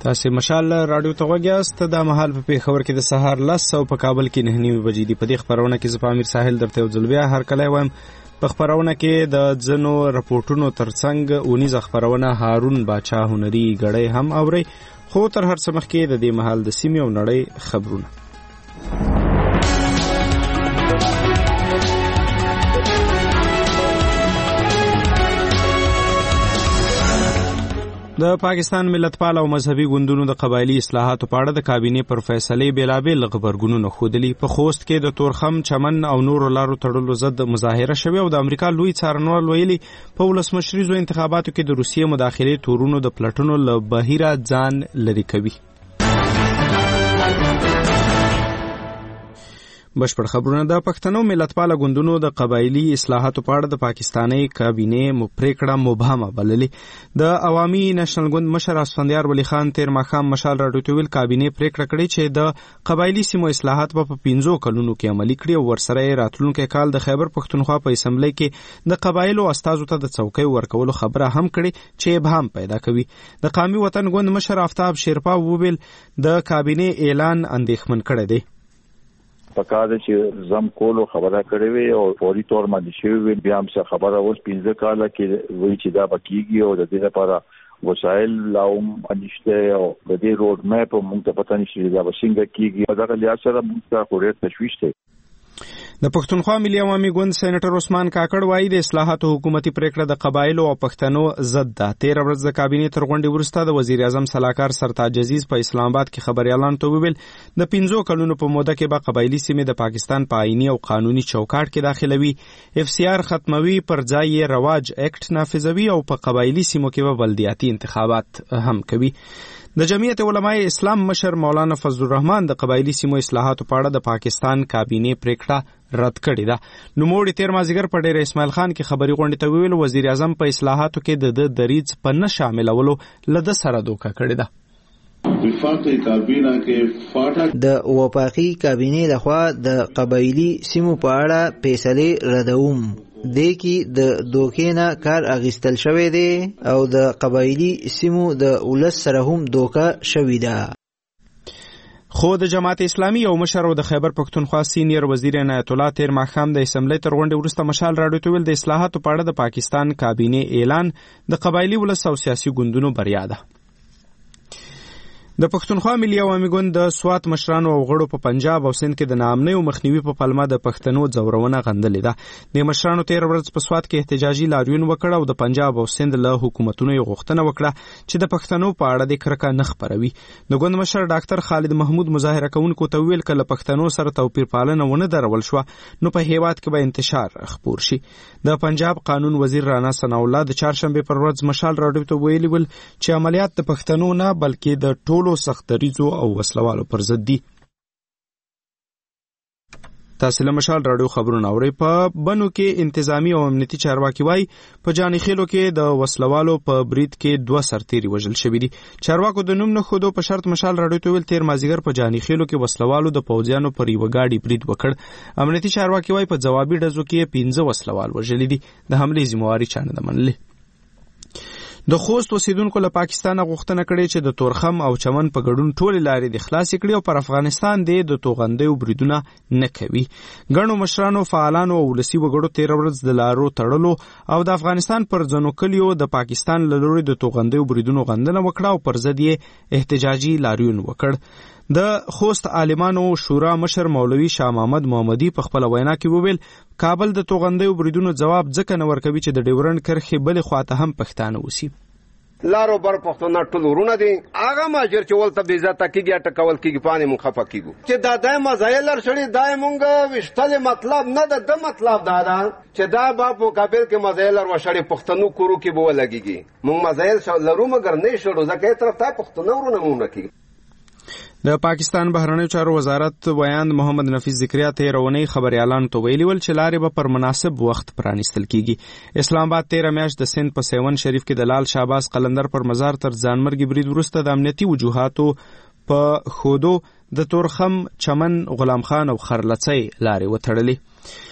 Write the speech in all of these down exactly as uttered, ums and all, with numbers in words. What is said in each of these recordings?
تاسو مشال رادیو ته وګیاست. د مهال په پیښور کې د سهار لس او په کابل کې نه نیمه بجې دی. په دې خبرونه کې زپامیر ساحل درته یو ځل بیا هر کله وایم. په خبرونه کې د ځنو راپورټونو ترڅنګ اونیز خبرونه هارون باچا هنري غړې هم اوري، خو تر هر څه مخکې د دې مهال د سیمې او نړۍ خبرونه. د پاکستان ملتپال او مذهبي ګوندونو د قبایلی اصلاحاتو په اړه د کابینې پر فیصلې بیلابیل خبرګونونه ښودلي. په خوست کې د تورخم، چمن او نورو لارو تړلو ضد مظاهره شوې او د امریکا لوی څارنوال ویلي په ولسمشریزو انتخاباتو کې د روسیې مداخلې تورونو د پلټنو له بهیره ځان لرې کوي. بشپړ خبرونه. د پښتنو ملتپال ګوندونو د قبایلی اصلاحاتو په اړه د پاکستاني کابینې مو پریکړه مبهمه بللې. د عوامي نېشنل ګوند مشر اسفندیار ولی خان تیر ماښام مشال راډیو ته ویل کابینې پریکړه کړې چې د قبایلی سیمو اصلاحات په پنځو کلونو کې عملي کړي او ورسره راتلونکي کال د خیبر پښتونخوا په اسمبلی کې د قبایلو استازو ته د څوکۍ ورکولو خبره هم کړې چې ابهام پیدا کوي. د قومي وطن ګوند مشر آفتاب شیرپا وویل د کابینې اعلان اندېښمن کړی دی. پکاره چې زم کولو خبره کړې وي او فوري تور باندې شوی وي، بیا هم څه خبره اوس پنځه کاله کې وایي چې دا بکیږي او د دې لپاره وسایل لاوم انشته او د دې روډ میپ مونږ ته پته نشي دا څنګه کیږي. دا لیا سره موږ ته خوري تشویش دی. د پښتونخوا ملي عوامي ګوند سېنیټر عثمان کاکړ وایي د اصلاحاتو حکومتي پریکړه د قبایلو او پښتنو ضد ده. تیر ورځ د کابینې تر غونډې وروسته د وزیر اعظم سلاکار سرتاج عزیز په اسلام آباد کې خبريالان ته وویل د پنځو کلونو په موده کې به قبایلی سیمې د پاکستان په آئینی او قانوني چوکاټ کې داخلوي، اف سی آر ختموي، پر ځای یې رواج اکټ نافذوي او په قبایلی سیمو کې به بلدیاتي انتخابات هم کوي. د جمعیت علماء اسلام مشر مولانا فضل الرحمن د قبایلی سیمو اصلاحاتو په اړه د پاکستان کابینې پریکړه رد کړې ده. نوموړي تیر مازیګر په ډېر اسماعیل خان کې خبري غونډې ته ویل وزیر اعظم په اصلاحاتو کې د دریځ په نه شاملولو لده سره دوکه کړې ده. وفاقي کابینه کې د وفاقي کابینې لخوا د قبایلی سیمو په اړه فیصلې ردوم دې کې د دوکې نه کار اخیستل شوی دی او د قبایلی سیمو د ولس سره هم دوکه شوی ده. خو د جماعت اسلامي او مشر او د خیبر پښتونخوا سینیر وزیر عنایت الله تیر ماښام د اسمبلی تر غونډې وروسته مشال راډیو ته ویل د اصلاحاتو په اړه د پاکستان کابینې اعلان د قبایلی ولس او سیاسي ګوندونو بریا ده. د پښتونخوا ملي عوامي ګوند د سوات مشرانو او غړو په پنجاب او سند کې د ناامنۍ او مخنیوي په پلمه د پښتنو ځورونه غندلې ده. د مشرانو تیر ورځ په سوات کې احتجاجي لاریون وکړ او د پنجاب او سند له حکومتونو یې غوښتنه وکړه چې د پښتنو په اړه د کرکه نه خپروي. د ګوند مشر ډاکټر خالد محمود مظاهره کوونکو ته ویل کله پښتنو سره توپیر پالنه ونه درول شو نو په هیواد کې به انتشار خپور شي. د پنجاب قانون وزیر رانا ثنا الله د چهارشنبه پر ورځ مشال راډیو ته ویلي ول چې عملیات د پښتنو نه بلکې د ټولو سخت دریځو او وسلوالو پر ضد دي. تاسو له مشال راډیو خبرونه اورئ. په بنو کې انتظامی او امنیتي چارواکي وایي په جانیخیلو کې د وسلوالو په برید کې دوه سرتیري وژل شوي دي. چارواکو د نوم نه ښودو په شرط مشال راډیو ته ویل تیر مازیګر په جانیخیلو کې وسلوالو د پوځیانو پر یوه ګاډي برید وکړ. امنیتي چارواکي وایي په ځوابي ډزو کې پنځه وسلوال وژلي دي. د حملې ذمہواري چا نه ده منلې. د خوست اوسیدونکو له پاکستان غوښتنه کړې چې د تورخم او چمن په ګډون ټولې لارې د خلاصې کړي او پر افغانستان د توغندیو بریدونه نه کوي. ګڼو مشرانو، فعالانو او ولسي وګړو تیر ورځ د لارو تړلو او د افغانستان پر ځینو کلیو د پاکستان له لوري د توغندیو بریدونو غندنه وکړه او پر ضد یې احتجاجي لاریون وکړ. د خوست عالمانو شورا مشر مولوي شاه محمد محمدي په خپل وینا کې وویل کابل د توغندیو بریدونو جواب ځکه نه ورکوي چې د ډیورنډ کرښې بلې خواته هم پښتانه اوسي. لارو بر پښتون ټول ورونه دي هغه ماجر چې ولته بې عزت کیږي ټکول کیږي پانه مخ خفه کیږي چې دا دای مزایل شړې دای مونږ وشتل مطلب نه ده د مطلب دا ده چې دا با په کابل کې مزایل ور وشړې پښتنو کورو کې بو لګيږي مونږ مزایل لرو مګر نه شړو ځکه طرف ته پښتنو ورونه مونږ کیږي. د پاکستان بهرنیو چارو وزارت ویاند محمد نفیس ذکریا تیر اونۍ خبريالانو ته ویلي ول چې لارې به پر مناسب وخت پرانیستل کیږي. اسلام آباد تیر میاشت د سند په سیون شریف کې د لال شهباز قلندر پر مزار تر ځانمرګي برید وروسته د امنیتي وجوهاتو په خودو د تورخم، چمن، غلام خان او خرلڅۍ لارې وتړلې.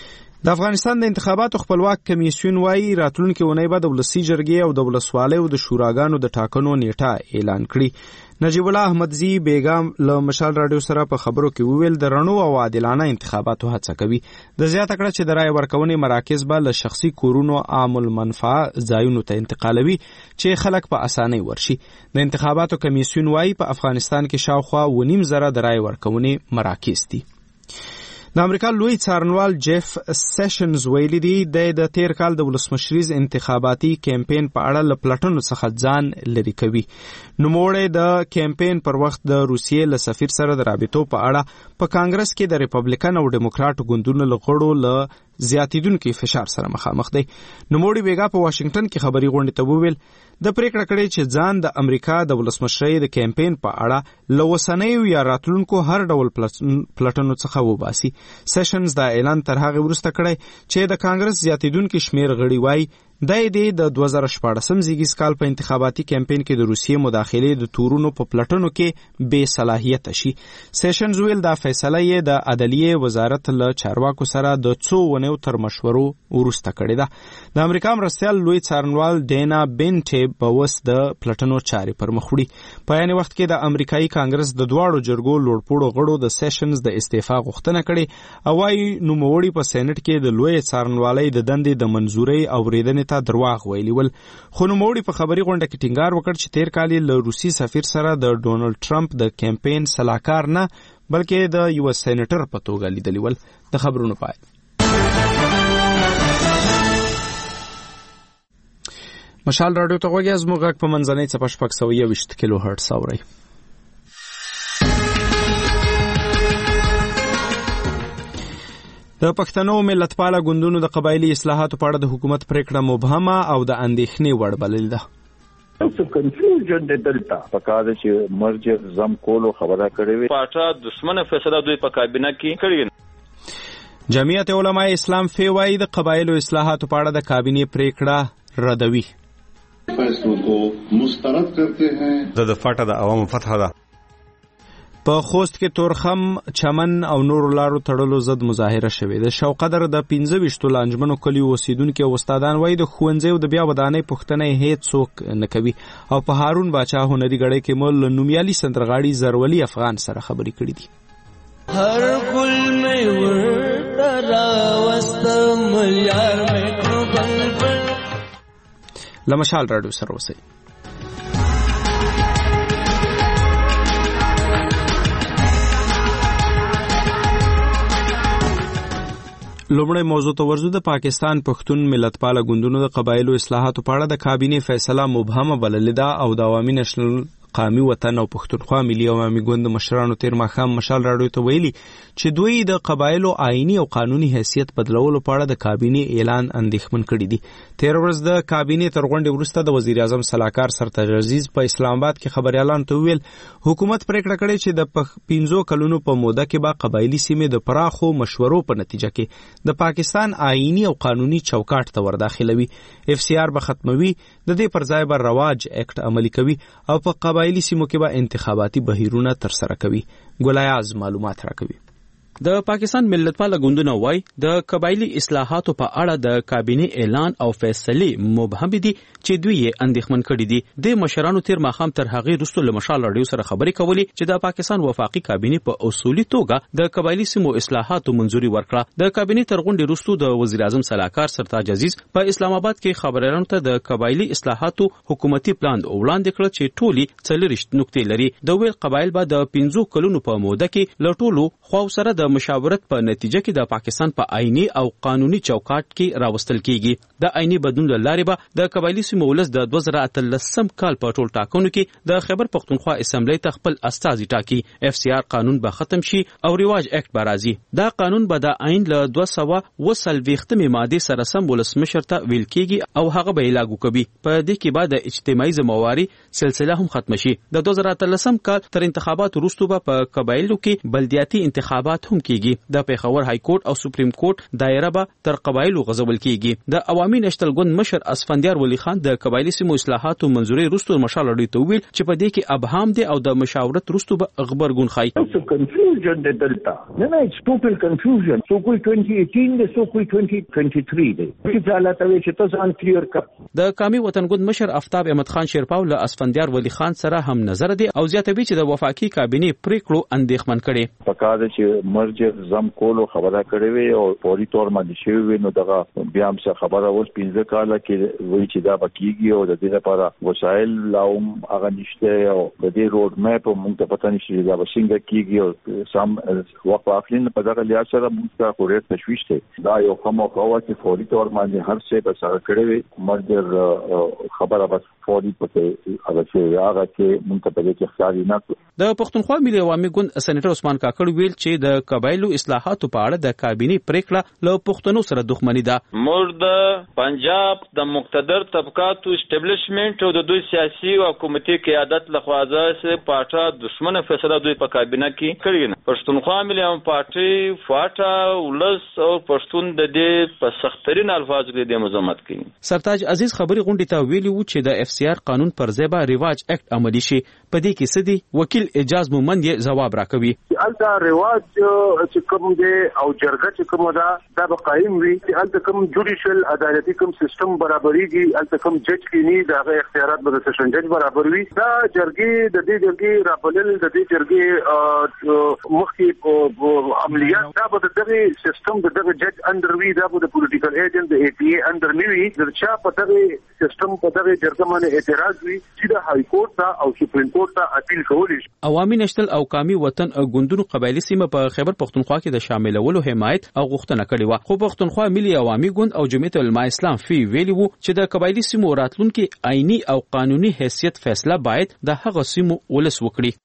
د افغانستان د انتخاباتو خپلواک کمیسیون وايي راتلونکي اونۍ به د ولسي جرګې او د ولسوالیو د شوراګانو د ټاکنو نیټه اعلان کړي. نجیب الله احمدزي بیګم له مشال رادیو سره په خبرو کې وویل د رڼو او عادلانه انتخاباتو هڅه کوي. د زیاته کړه چې د رای ورکونې مراکز به له شخصي کورونو عام المنفعه ځایونو ته انتقالوي چې خلک په اسانۍ ورشي. د انتخاباتو کمیسیون وايي په افغانستان کې شاوخوا ونیم زره د رای ورکونې مراکز دي. د امریکا لوی څارنوال جیف سیشنز ویلي دی د تیر کال د ولسمشریز انتخاباتي کمپاین په اړه له پلټنو څخه ځان لري کوي. نوموړی د کمپاین پر وخت د روسیې له سفیر سره د رابطو په اړه په کانګرس کې د ریپبلیکن او ډیموکراټ ګوندونو له غړو له زیاتیدونکو فشار سره مخامخ دی. نوموړی بیګا په واشنگټن کې خبري غونډې ته وویل د پریکړه کړې چې ځان د امریکا د ولسمشرۍ د کمپاین په اړه له اوسنیو یا راتلونکو هر ډول پلټنو څخه وباسي. سیشنز دا اعلان تر هغه وروسته کړی چې د کانګرس زیاتیدونکو شمیر غړي وایي دای دې د دوه زره شپاړسم زیږیز کال په انتخاباتي کمپاین کې د روسیې مداخلې د تورونو په پلټنو کې بې صلاحیت شي. سیشنز ویل دا فیصله یې د عدلیې وزارت له چارواکو سره د څو ونیو تر مشورو وروسته کړې ده. د امریکا مرستیال لوی څارنوال ډینا بینټ په وس د پلټنو چارې پر مخ وړي. په یانې وخت کې د امریکایي کانګرس د دواړو جرګو لوړپوړو غړو د سیشنز د استعفا غوښتنه کړې او وايي نوموړي په سېنات کې د لوی څارنوالۍ د دندې د منظورۍ او ریدنې ته درواغ ویلي ول. خو نوموړي په خبري غونډه کې ټینګار وکړ چې تیر کال له روسي سفیر سره د ډونالد ټرمپ د کمپاین سلاکار نه بلکې د یو سېنیټر په توګه لیدلی ول. د خبرونو پای مشال رادیو ته غوږی از موږ په منځنۍ څپه شپږ سوه یوویشت کیلو هرټز اورئ. د پښتنو ملتپاله ګوندونو د قبایلي اصلاحاتو په اړه د حکومت پریکړه مبهمه او د اندېښنې وړ بللې ده. څه کنفیوژن دی دلته پکاره چې مرج زم کولو خبره کړې وي پاټا دښمنه فیصله دوی په کابینه کې کړې. جمعیت علماء اسلام فی وايي د قبایلو اصلاحاتو په اړه د کابینې پریکړه ردوي. فیصلو کو مسترد کرتے ہیں د فاټا د عوامو فتح ده. په خوست کې تورخم چمن او نور لارو تړلو ضد مظاهره شوې. د شوقدر د پنځه ویشتو لانجمنو کلیو اوسیدونکو او استادان وایي د ښوونځیو د بیا ودانۍ پوښتنه هیڅ څوک نه کوي او په هارون باچا هنري غړې کې مول نومیالي سندرغاړي زرولي افغان سره خبرې کړې دي. هر ګل مې ورته راوستم یار مې کړو بلبل. لمشال رادیو سره اوسئ. لومړی موضوع ته ورځو. د پاکستان پښتون ملتپاله ګوندونو د قبایلو اصلاحاتو په اړه د کابینې فیصله مبهمه بللې ده او د عوامي نشنل قومي وطن او پښتونخوا ملي عوامي ګوند مشرانو تیر ماښام مشال راډیو ته ویلي چې دوی د قبایلو آئینی او قانوني حیثیت بدلولو په اړه د کابینې اعلان اندېښمن کړي دي. تیر ورځ د کابینې تر غونډې وروسته د وزیر اعظم سلاکار سرتاج عزیز په اسلام آباد کې خبريالانو ته ویل حکومت پریکړه کړې چې د پنځو کلونو په موده کې به قبایلی سیمې د پراخو مشورو په نتیجه کې د پاکستان آئینی او قانوني چوکاټ ته ورداخلوي. اف سی آر به ختموي، د دې پر ځای به رواج اکټ عملي کوي او په قبایلی سیمو کې به انتخاباتي بهیرونه ترسره کوي. ګلایاز معلومات راکوي. د پاکستان ملتپاله ګوندونه وایي د قبایلی اصلاحاتو په اړه د کابینې اعلان او فیصلې مبهم دي چې دوی یې اندېښمن کړي دي. د مشرانو تیر ماښام تر هغې وروسته له مشال راډیو سره خبرې کولې چې د پاکستان وفاقي کابینې په اصولي توګه د قبایلی سیمو اصلاحاتو منځوري ورکړه. د کابینې تر غونډې وروسته د وزیر اعظم سلاکار سرتاج عزیز په اسلام آباد کې خبريالانو ته د قبایلی اصلاحاتو حکومتي پلان وړاندې کړ چې ټولي څلوېښت نقطې لري. د ویل قبایل به د پنځو کلونو په موده کې له ټولو خواو سره د مشاورت په نتیجه کې د پاکستان په پا آئینی او قانوني چوکاټ کې راوستل کیږي. د آئینی بدلون له لارې به د قبایلی سیمو ولس د دوه زره اتلسم کال په ټول ټاکنو کې د خیبر پښتونخوا اسمبلی ته خپل استازي ټاکي. اف سی آر قانون به ختم شي او رواج اکټ به راځي. دا قانون به د آئین له دوه سوه اووه څلوېښتمې مادې سره سم ولسمشر ته ویل کیږي او هغه به یې لاګو کوي. په دې کې به د اجتماعي ذمہواري سلسله هم ختم شي. د دوه زره اتلسم کال تر انتخاباتو وروسته به په قبایلو کې بلدیاتي انتخابات هم کیږي د پیښور های کورټ او سپریم کورټ دایره به تر قبایلو غزول کیږي د عوامي نشتل ګوند مشر اسفندیار ولی خان د قبایلی سیمو اصلاحاتو منځوري رستو مشال اړې ته ویل چې په دې کې ابهام دي او د مشاورت رستو به خبرګون خای confusion د دلتا نه نه it's total confusion so کوئی twenty eighteen د so کوئی twenty twenty-three دی چې حالت وي چې تاسو ان کلیر کړ د قومي وطن ګوند مشر آفتاب احمد خان شیرپاو له اسفندیار ولی خان سره هم نظر دي او زیاتوي چې د وفاقي کابینه پریکړو اندېښمن کړي پکاره چې مرج زم کولو خبره کړې وي او فوري تور باندې شوی وي نو دغه بیا هم څه خبره اوس پنځه کاله کې وایي چې دا بکیږي او د دې لپاره وسایل لاوم هغه نشته او د دې روډ میپ مونږ ته پته نشي دا وسنګ کیږي او سم وخت اخلین په دغه لحاظ سره موږ ته خوري تشويش ته دا یو کومه قوه چې فوري تور باندې هر څه به سره کړی وي مرجر خبره بس فوري پته هغه چې هغه چې موږ ته په دې کې ښکاري نه د پښتونخوا ملي عوامي ګوند سېنیټر عثمان کاکړ ویل چې د قبایلو اصلاحاتو په اړه د کابینه پریکړه له پښتنو سره دښمنی ده موږ د پنجاب د مقتدر طبقاتو اسټابلیشمنت او د دوی سیاسي او حکومتي قیادت لخوا ځکه پاټا دښمنه فیصله دوی په کابینه کې کړې نه پښتونخوا ملي عوامي پارټي فاټا ولس او پښتون د دې په سخترین الفاظ کې د مزاحمت کوي سرتاج عزیز خبري غونډې ته ویلي و چې د اف سی آر قانون پر ځای به رواج اکټ عملی شي په دې کې سدي وکیل اجاز مومند یې جواب راکوي الته رواج چې کوم دی او جرګه چې کوم ده دا به قائم وي چې الته کوم جوډیشل عدالتي کوم سیستم برابرېږي الته کوم جج کینی دا اختیارات به د سیشن جج برابر وي دا جرګې د دې جرګې رابلل د دې جرګې مخکې عملیات دا به دغه سیستم د دغه جج اندر وي دا به د پولیټیکل ایجنټ د ای پی ای اندر نیوي د چا په دغه سیستم په دغه جرګه باندې اعتراض وي چې د های کورټ ته او سپریم کورټ ته اپیل کولی شي عوامي نشتل او قومي وطن ګوندونو قبایلی سیمه په خیبر پښتونخوا کې د شاملولو حمایت او غوښتنه کړې و خو پښتونخوا ملي عوامي ګوند او جمعیت العلماء اسلام فی ویلي وو چې د قبایلی سیمو راتلونکي آئینی او قانوني حیثیت فیصله باید د هغه سیمو ولس وکړي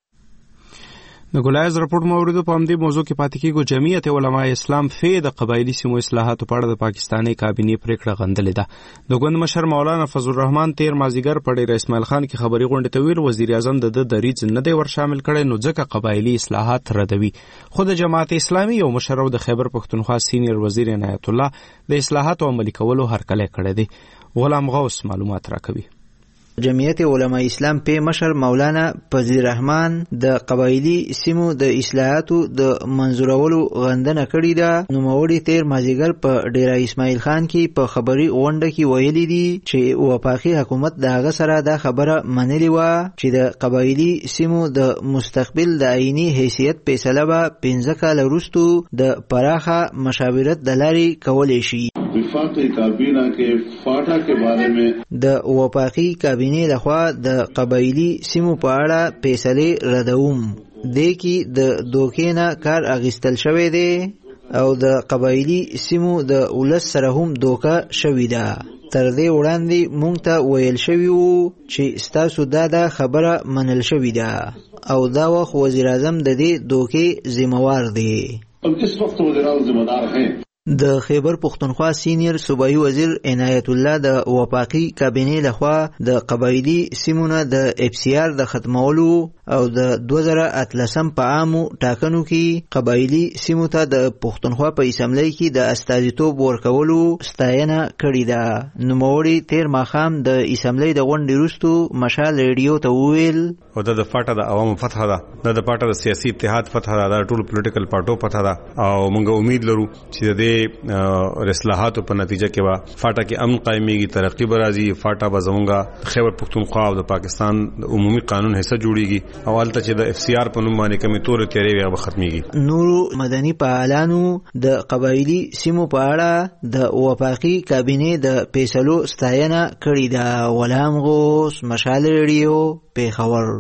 د ګولایز راپور موردو په همدې موضوع کې پاتې کېږو جمعیت علماء اسلام فی د قبایلی سیمو اصلاحاتو په اړه د پاکستاني کابینه پریکړه غندلې ده د ګوند مشر مولانا فضل الرحمن تیر مازیګر په ډیر اسماعیل خان کې خبري غونډه ته ویل وزیر اعظم د دریځ نه دی ور شامل کړي نو ځکه قبایلی اصلاحات ردوي خود جماعت اسلامي او مشر د خیبر پښتونخوا سینیئر وزیر عنایت الله د اصلاحاتو عملي کولو هرکلی کړی دی غلام غوث معلومات راکوي جمعیت علماء اسلام په مشر مولانا فضل الرحمن د قبایلی سیمو د اصلاحاتو د منظورولو غندنه کړې ده نو موري تیر مازیګر په ډیرا اسماعیل خان کې په خبري غونډه کې ویلي دي چې وفاقي حکومت دغه سره دا خبره منلې و چې د قبایلی سیمو د مستقبل د آئینی حیثیت فیصله به پنځه کال وروسته د پراخه مشاورت د لارې کولای شي وفاقی کابینه کې فاټا کې باره میں د وفاقي کابینه لخوا د قبایلی سیمو په اړه فیصله ردوم د کی د دوکینه کار اغستل شوی دی او د قبایلی سیمو د ولس سره هم دوکا شوی ده تر دې وړاندې مونږ ته ویل شوی وو چې ستاسو دا د خبره منل شوی ده او دا وخت وزیر اعظم د دې دوکې ذمہوار دی اب اس وقت وزیر اعظم ذمہ دار ہیں د خیبر پښتونخوا سینیئر صوبایي وزیر عنایت الله د وفاقي کابینه لخوا د قبایلی سیمونه د اف سی آر د ختمولو او د دوه زره اتلسم په عامو ټاکنو کې قبایلی سیمو ته د پښتونخوا په اسمبلی کې د استازیتوب ورکولو ستاینه کړې ده نوموړي تیر ماښام د اسمبلی د غونډې وروسته مشال ریډیو ته وویل او د فاټا د عوامو فتح ده د فاټا د سیاسي اتحاد فتح ده د ټول پولیټیکل پارټو فتح ده او موږ امید لرو چې د اصلاحاتو په نتیجه کې وا فاټا کې امن قائميږي ترقی برازي فاټا به زمونږه خیبر پښتونخوا او د پاکستان د عمومي قانون حصہ جوړيږي او البته چې د اف سی آر په نوم باندې کمی تور تیرې وي به ختميږي نور مدني فعالانو د قبایلی سیمو په اړه د وفاقي کابینه د فیصلو ستاینه کړې ده غلام غوث مشال ریډیو پیښور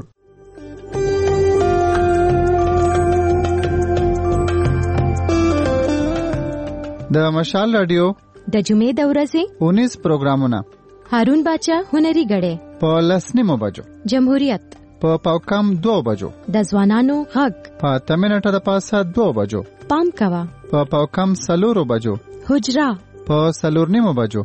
د مشال رادیو د جمعې د ورځې اونیس پروګرامونه هارون باچا هنري غړې په لسنیمو بجو جمهوریت په پاوکم دو بجو د ځوانانو غږ په تمنټه د پاسه دو بجو پام کوا په پاوکم سلورو بجو حجرا په سلورنیمو بجو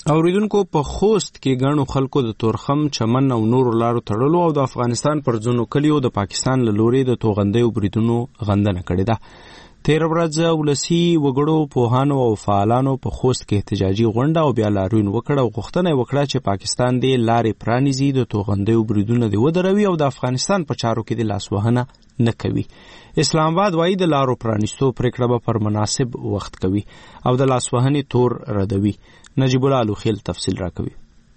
اوریدونکو په خوست کې غنو خلکو د تورخم چمن او نور لارو تړلو او د افغانستان پر ځونو کلیو د پاکستان له لوري د توغندۍ بریدونو غندنه کړې ده. تیر ورځ ولسی وګړو پوهانو او فعالانو په خوست کې احتجاجي غونډه او بیا لاریون وکړه او غوښتنه وکړه چې پاکستان دې لارې پرانیزي د توغندۍ بریدونه دې ودروي او د افغانستان په چارو کې د لاسوهنه نه کوي. اسلام آباد وایي د لارو پرانیستو پریکړه به پر مناسب وخت کوي او د لاسوهنې تور ردوي. نجیب الله لوخیل تفصیل راکوي.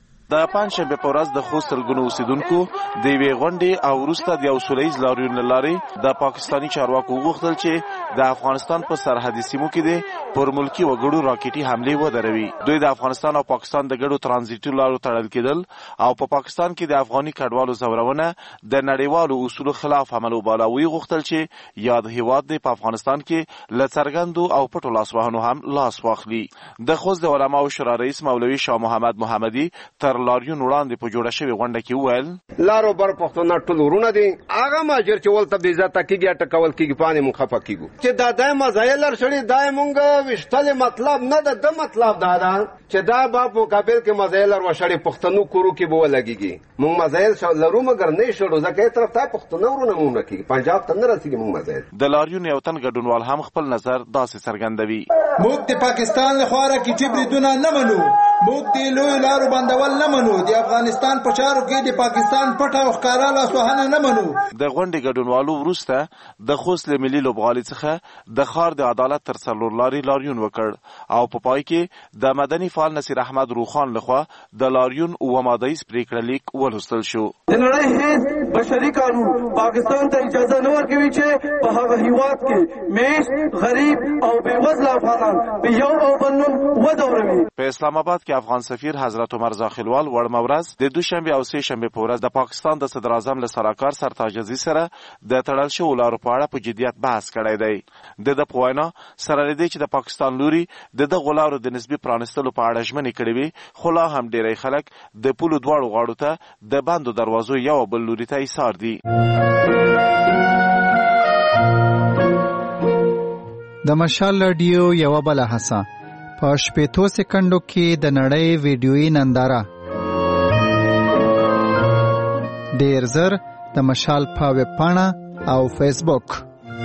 د پنځشنبه په ورځ د خوست سلګونو اوسیدونکو د یوې غونډې او وروسته د یو سولیز لاریون له لارې د پاکستاني چارواکو وغوښتل چې د افغانستان په سرحدي سیمو کې د پر ملکی وګړو راکټي حملې ودروي. دوی د افغانستان او پاکستان د ګډو ترانزیټي لارو تړل کېدل او په پا پاکستان کې د افغاني کډوالو زورونه د نړیوالو اصولو خلاف عمل وباله. وی غوښتل چې یاد هیواد د په افغانستان کې له څرګندو او پټو لاسوهنو هم لاس واخلي. د خوست د علماو شورا رئیس مولوي شاه محمد محمدي تر لاریون وړاندې په جوړه شوې غونډه کې وویل لارو بر پښتون ټول ورونه دي هغه ماجر چې ولته بې عزت کیږي ټکول کیږي پانه مخ خفه کیږي چې دا دای مزایل شړې دای مونږ وشتل مطلب نه د د مطلب دا دا چې دا په مقابل کې مزایل ور شړې پښتنو کورو کې بو لګيږي مونږ مزایل لرو مګر نه شړو ځکه طرف ته پښتنو ورونه مونږ کیږي پنجاب ته نه رسیږي مونږ مزایل. د لاریون یو تن ګډونوال هم خپل نظر داسې څرګندوي. موږ د پاکستان له خوا راکټي بریدونه نه منو، موږ د لوی لارو بندول نه منو، د افغانستان په چارو کې د پاکستان پټه او ښکارا لاسوهنه نه منو. د غونډې ګډونوالو وروسته د خوست له ملي لوبغالي څخه د ښار د عدالت تر څلور لارې لاریون وکړ او په پای کې د مدني فعال نصیر احمد روخان لخوا د لاریون اوه مادهیز پریکړه لیک ولوستل شو. د نړۍ هیڅ بشري قانون پاکستان ته اجازه نه ورکوي چې په هغه هیواد کې میشت غریب او بېوزله افغانان په یو او بل نوم ودوروي. په اسلام آباد کې افغان سفیر حضرت عمر زاخیلوال وړمه ورځ د دوشنبه او سه شنبه په ورځ د پاکستان د صدر اعظم له سرکار سرتاج عزیز سره د تړل شویو لارو په اړه په جدیت بحث کړی دی. د ده په وینا سره له دې چې د پاکستان لوري د دغو لارو د نسبي پرانیستلو په اړه ژمنې کړې وي خو لا هم ډېری خلک د پولو دواړو غاړو ته د بندو دروازو یو بل لوري ته ایسار دي. د مشال رادیو یو بله هڅه په شپېتو سکندو کې د نړۍ ویډیویي ننداره ډېر زر د مشال په ویب پاڼه او فیسبوک.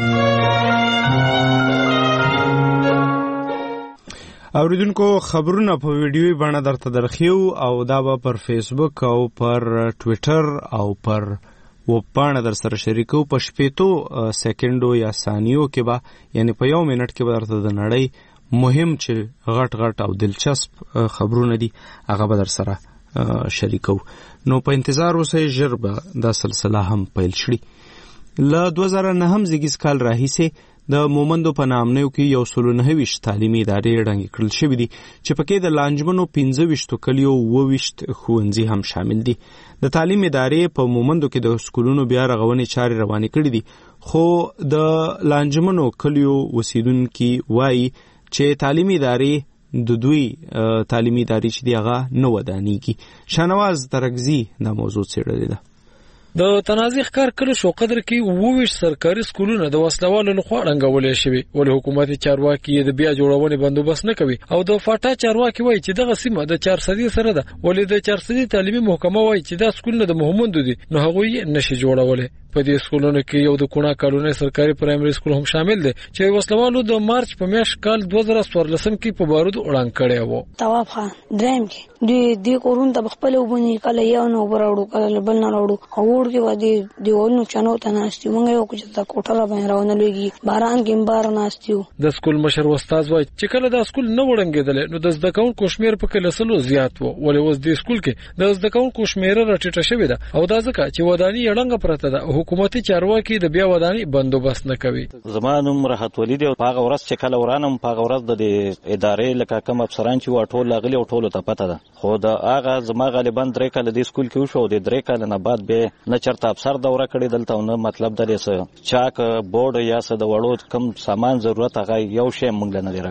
اوریدونکو خبرونه په ویډیویي بڼه درته درخیو او دا به پر فیسبوک او پر ټویټر او پر ویب پاڼه در سره شریکو. په شپېتو سکندو یا ثانیو کې به یعنی په یو منټ کې به درته د نړۍ مهم چې غټ غټ او دلچسپ خبرونه دي هغه به در سره شریکو. نو په انتظار اوسئ، ژر به دا سلسله هم پیل شي. له دوه زره نهم زیږیز کال راهیسې د مومندو په نامنیو کې یو سلو نهه ویشت تعلیمي ادارې ړنګې کړل شوي دي چې پکې د لانجمنو پنځه ویشتو کلیو اووه ویشت ښوونځي هم شامل دي. د تعلیم ادارې په مومندو کې د سکولونو بیا رغونې چارې روانې کړي دي، خو د لانجمنو کلیو اوسیدونکي وایي چې تعلیمي ادارې د دوی تعلیمي ادارې چې دی هغه نه ودانېږي. شاهنواز ترکزي دا موضوع څېړلې ده. د تنازع ښکار کړو شو قدر کې اووه ویشت سرکاري سکولونه د وسلوالو لخوا ړنګولې شوي، ولې حکومت چارواکي د بیا جوړونې بندوبست نه کوي او د فاټا چارواکي وایي چې دغه سیمه د چارصدي سره ده، ولې د چارصدي تعلیمي محکمه وایي چې دا سکولونه د مومندو دي نو هغوی نشي جوړولې. په دې سکولونو کې یو د کونه کالونی سرکاري پرایمري سکول هم شامل دی چې وسلوالو د مارچ په میاشت کال دوه زره څوارلسم کې په بارودو ړنګ کړی و. تواب خان دریم کې دوی دې کورون ته خپل وبني کله یو نو براوړو کله بل نه راوړو اور کې ودی دیولنو چانو ته ناشتي مونږ یو کوچ ته کوټه را باندې راونه لګي باران کې بار ناشتیو. د سکول مشر استاد وایي چې کله دا سکول نه وړنګېدل نو د زده کوونکو شمیر په کله سلو زیات و، ولې اوس دې سکول کې د زده کوونکو شمیر راټیټه شوې ده او دا ځکه چې وداني ړنګ پرته ده، حکومتي چارواکي کې د بیا وداني بندوبست نه کوي. زمانوم راحت ولید او هغه ورځ چې کله ورانم هغه ورځ د ادارې لکه کوم افسران چې واټول لاغلي او ټولو ته پته ده، خو دا هغه زما غالبا درې کال د سکول کې وشو، د درې کال نه بعد به نه چرته افسر دوره کړی دلته نه مطلب د دې چاک بورډ یا څه د وړو کم سامان ضرورت هغه یو شی موږ نه راغلی.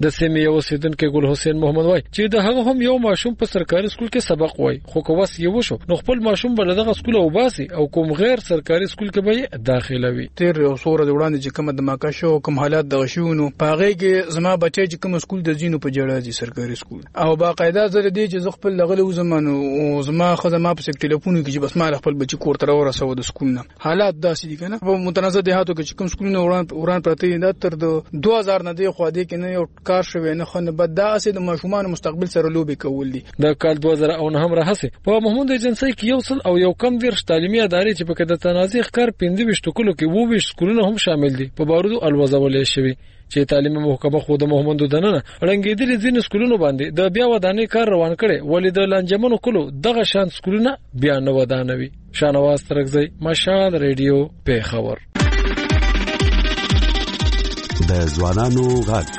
د سیمې یو اوسیدونکو ګل حسین محمد وای چې د هغه هم یو ماشوم په سرکاري سکول کې سبق وای خو کوس یو شو نو خپل ماشوم بل دغه سکول او باسي او کوم غیر سرکاري سکول کې به داخله وي. تیر یو سوره د وړاندې چې کوم د ماکا شو کوم حالات د غشونو پاغه کې زما بچي چې کوم سکول د زینو په جړه دي سرکاري سکول او باقاعده زره دي چې خپل لغله زمانو او زما خدمات په ټلیفون کې چې بس ما خپل بچي کور تر ورسو د سکول نه حالات داسې دي کنه په متنازع دهاتو کې چې کوم سکولونه وران وران پرته دي تر دوه هزار نه دی خو دې کې نه یو کار شوی نه خو نه بد داسې د ماشومان مستقبل سره لوبي کول دي. د کال دوه هزار او نه هم راهسه په محمود ایجنسی کې یو سل او یو کم ورش تعلیمي ادارې چې په کې د تنازع کار پنځه ویشت کلو کې وو ویشت سکولونه هم شامل دي په بارودو الوزولې شوی چې تعلیم محکمه خو د محمد دننه رنګېدلې ځین سکولونو باندې د بیا ودانې کار روان کړي ولې د لنجمنو کلو دغه شان سکولونه بیا نه ودانوي. شانواز ترغزی مشال ریډیو پیښور. د ځوانانو غږ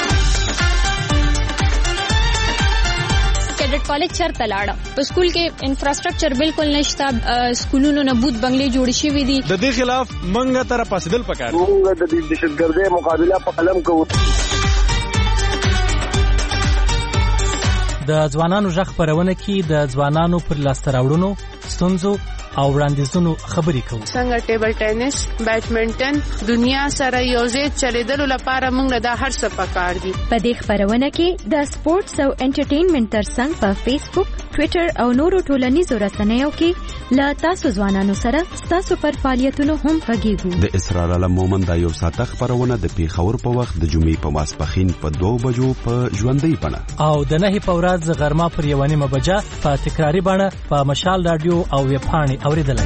کیډټ کالج چرته لاړه په سکول کې انفراستراکچر بالکل نشته سکولونو نه بوت بنگلې جوړ شوې دي د دې خلاف منګه تر پاسدل پکار موږ د دې دهشتګردۍ مقابله په قلم کوو. د ځوانانو ژغ خپرونه کې د ځوانانو پر لاسته راوړنو ستونزو او وړاندیزونو خبرې کوو. څنګه ټیبل ټینس بیډمنټن دنیا سره یوځای چلیدلو لپاره موږ دا هر څه پکار دي. په دې خبرونه کې د سپورتس او انټرټینمنټ ترڅنګ په فیسبوک ټوئیټر او نورو ټولنیزو رسنیو کې لا تاسو ځوانانو سره تاسو پر فعالیتونو هم غږیږو. د اسرار علم مومن دا یو ساعته خبرونه د پیښور په وخت د جمعې په ماسپخین په دوه بجو په ژوندۍ بڼه او د نهي په ورځ غرمه پر یو نیمه بجه په تکراری بڼه په مشال رادیو او ویب پاڼې اوریدلای.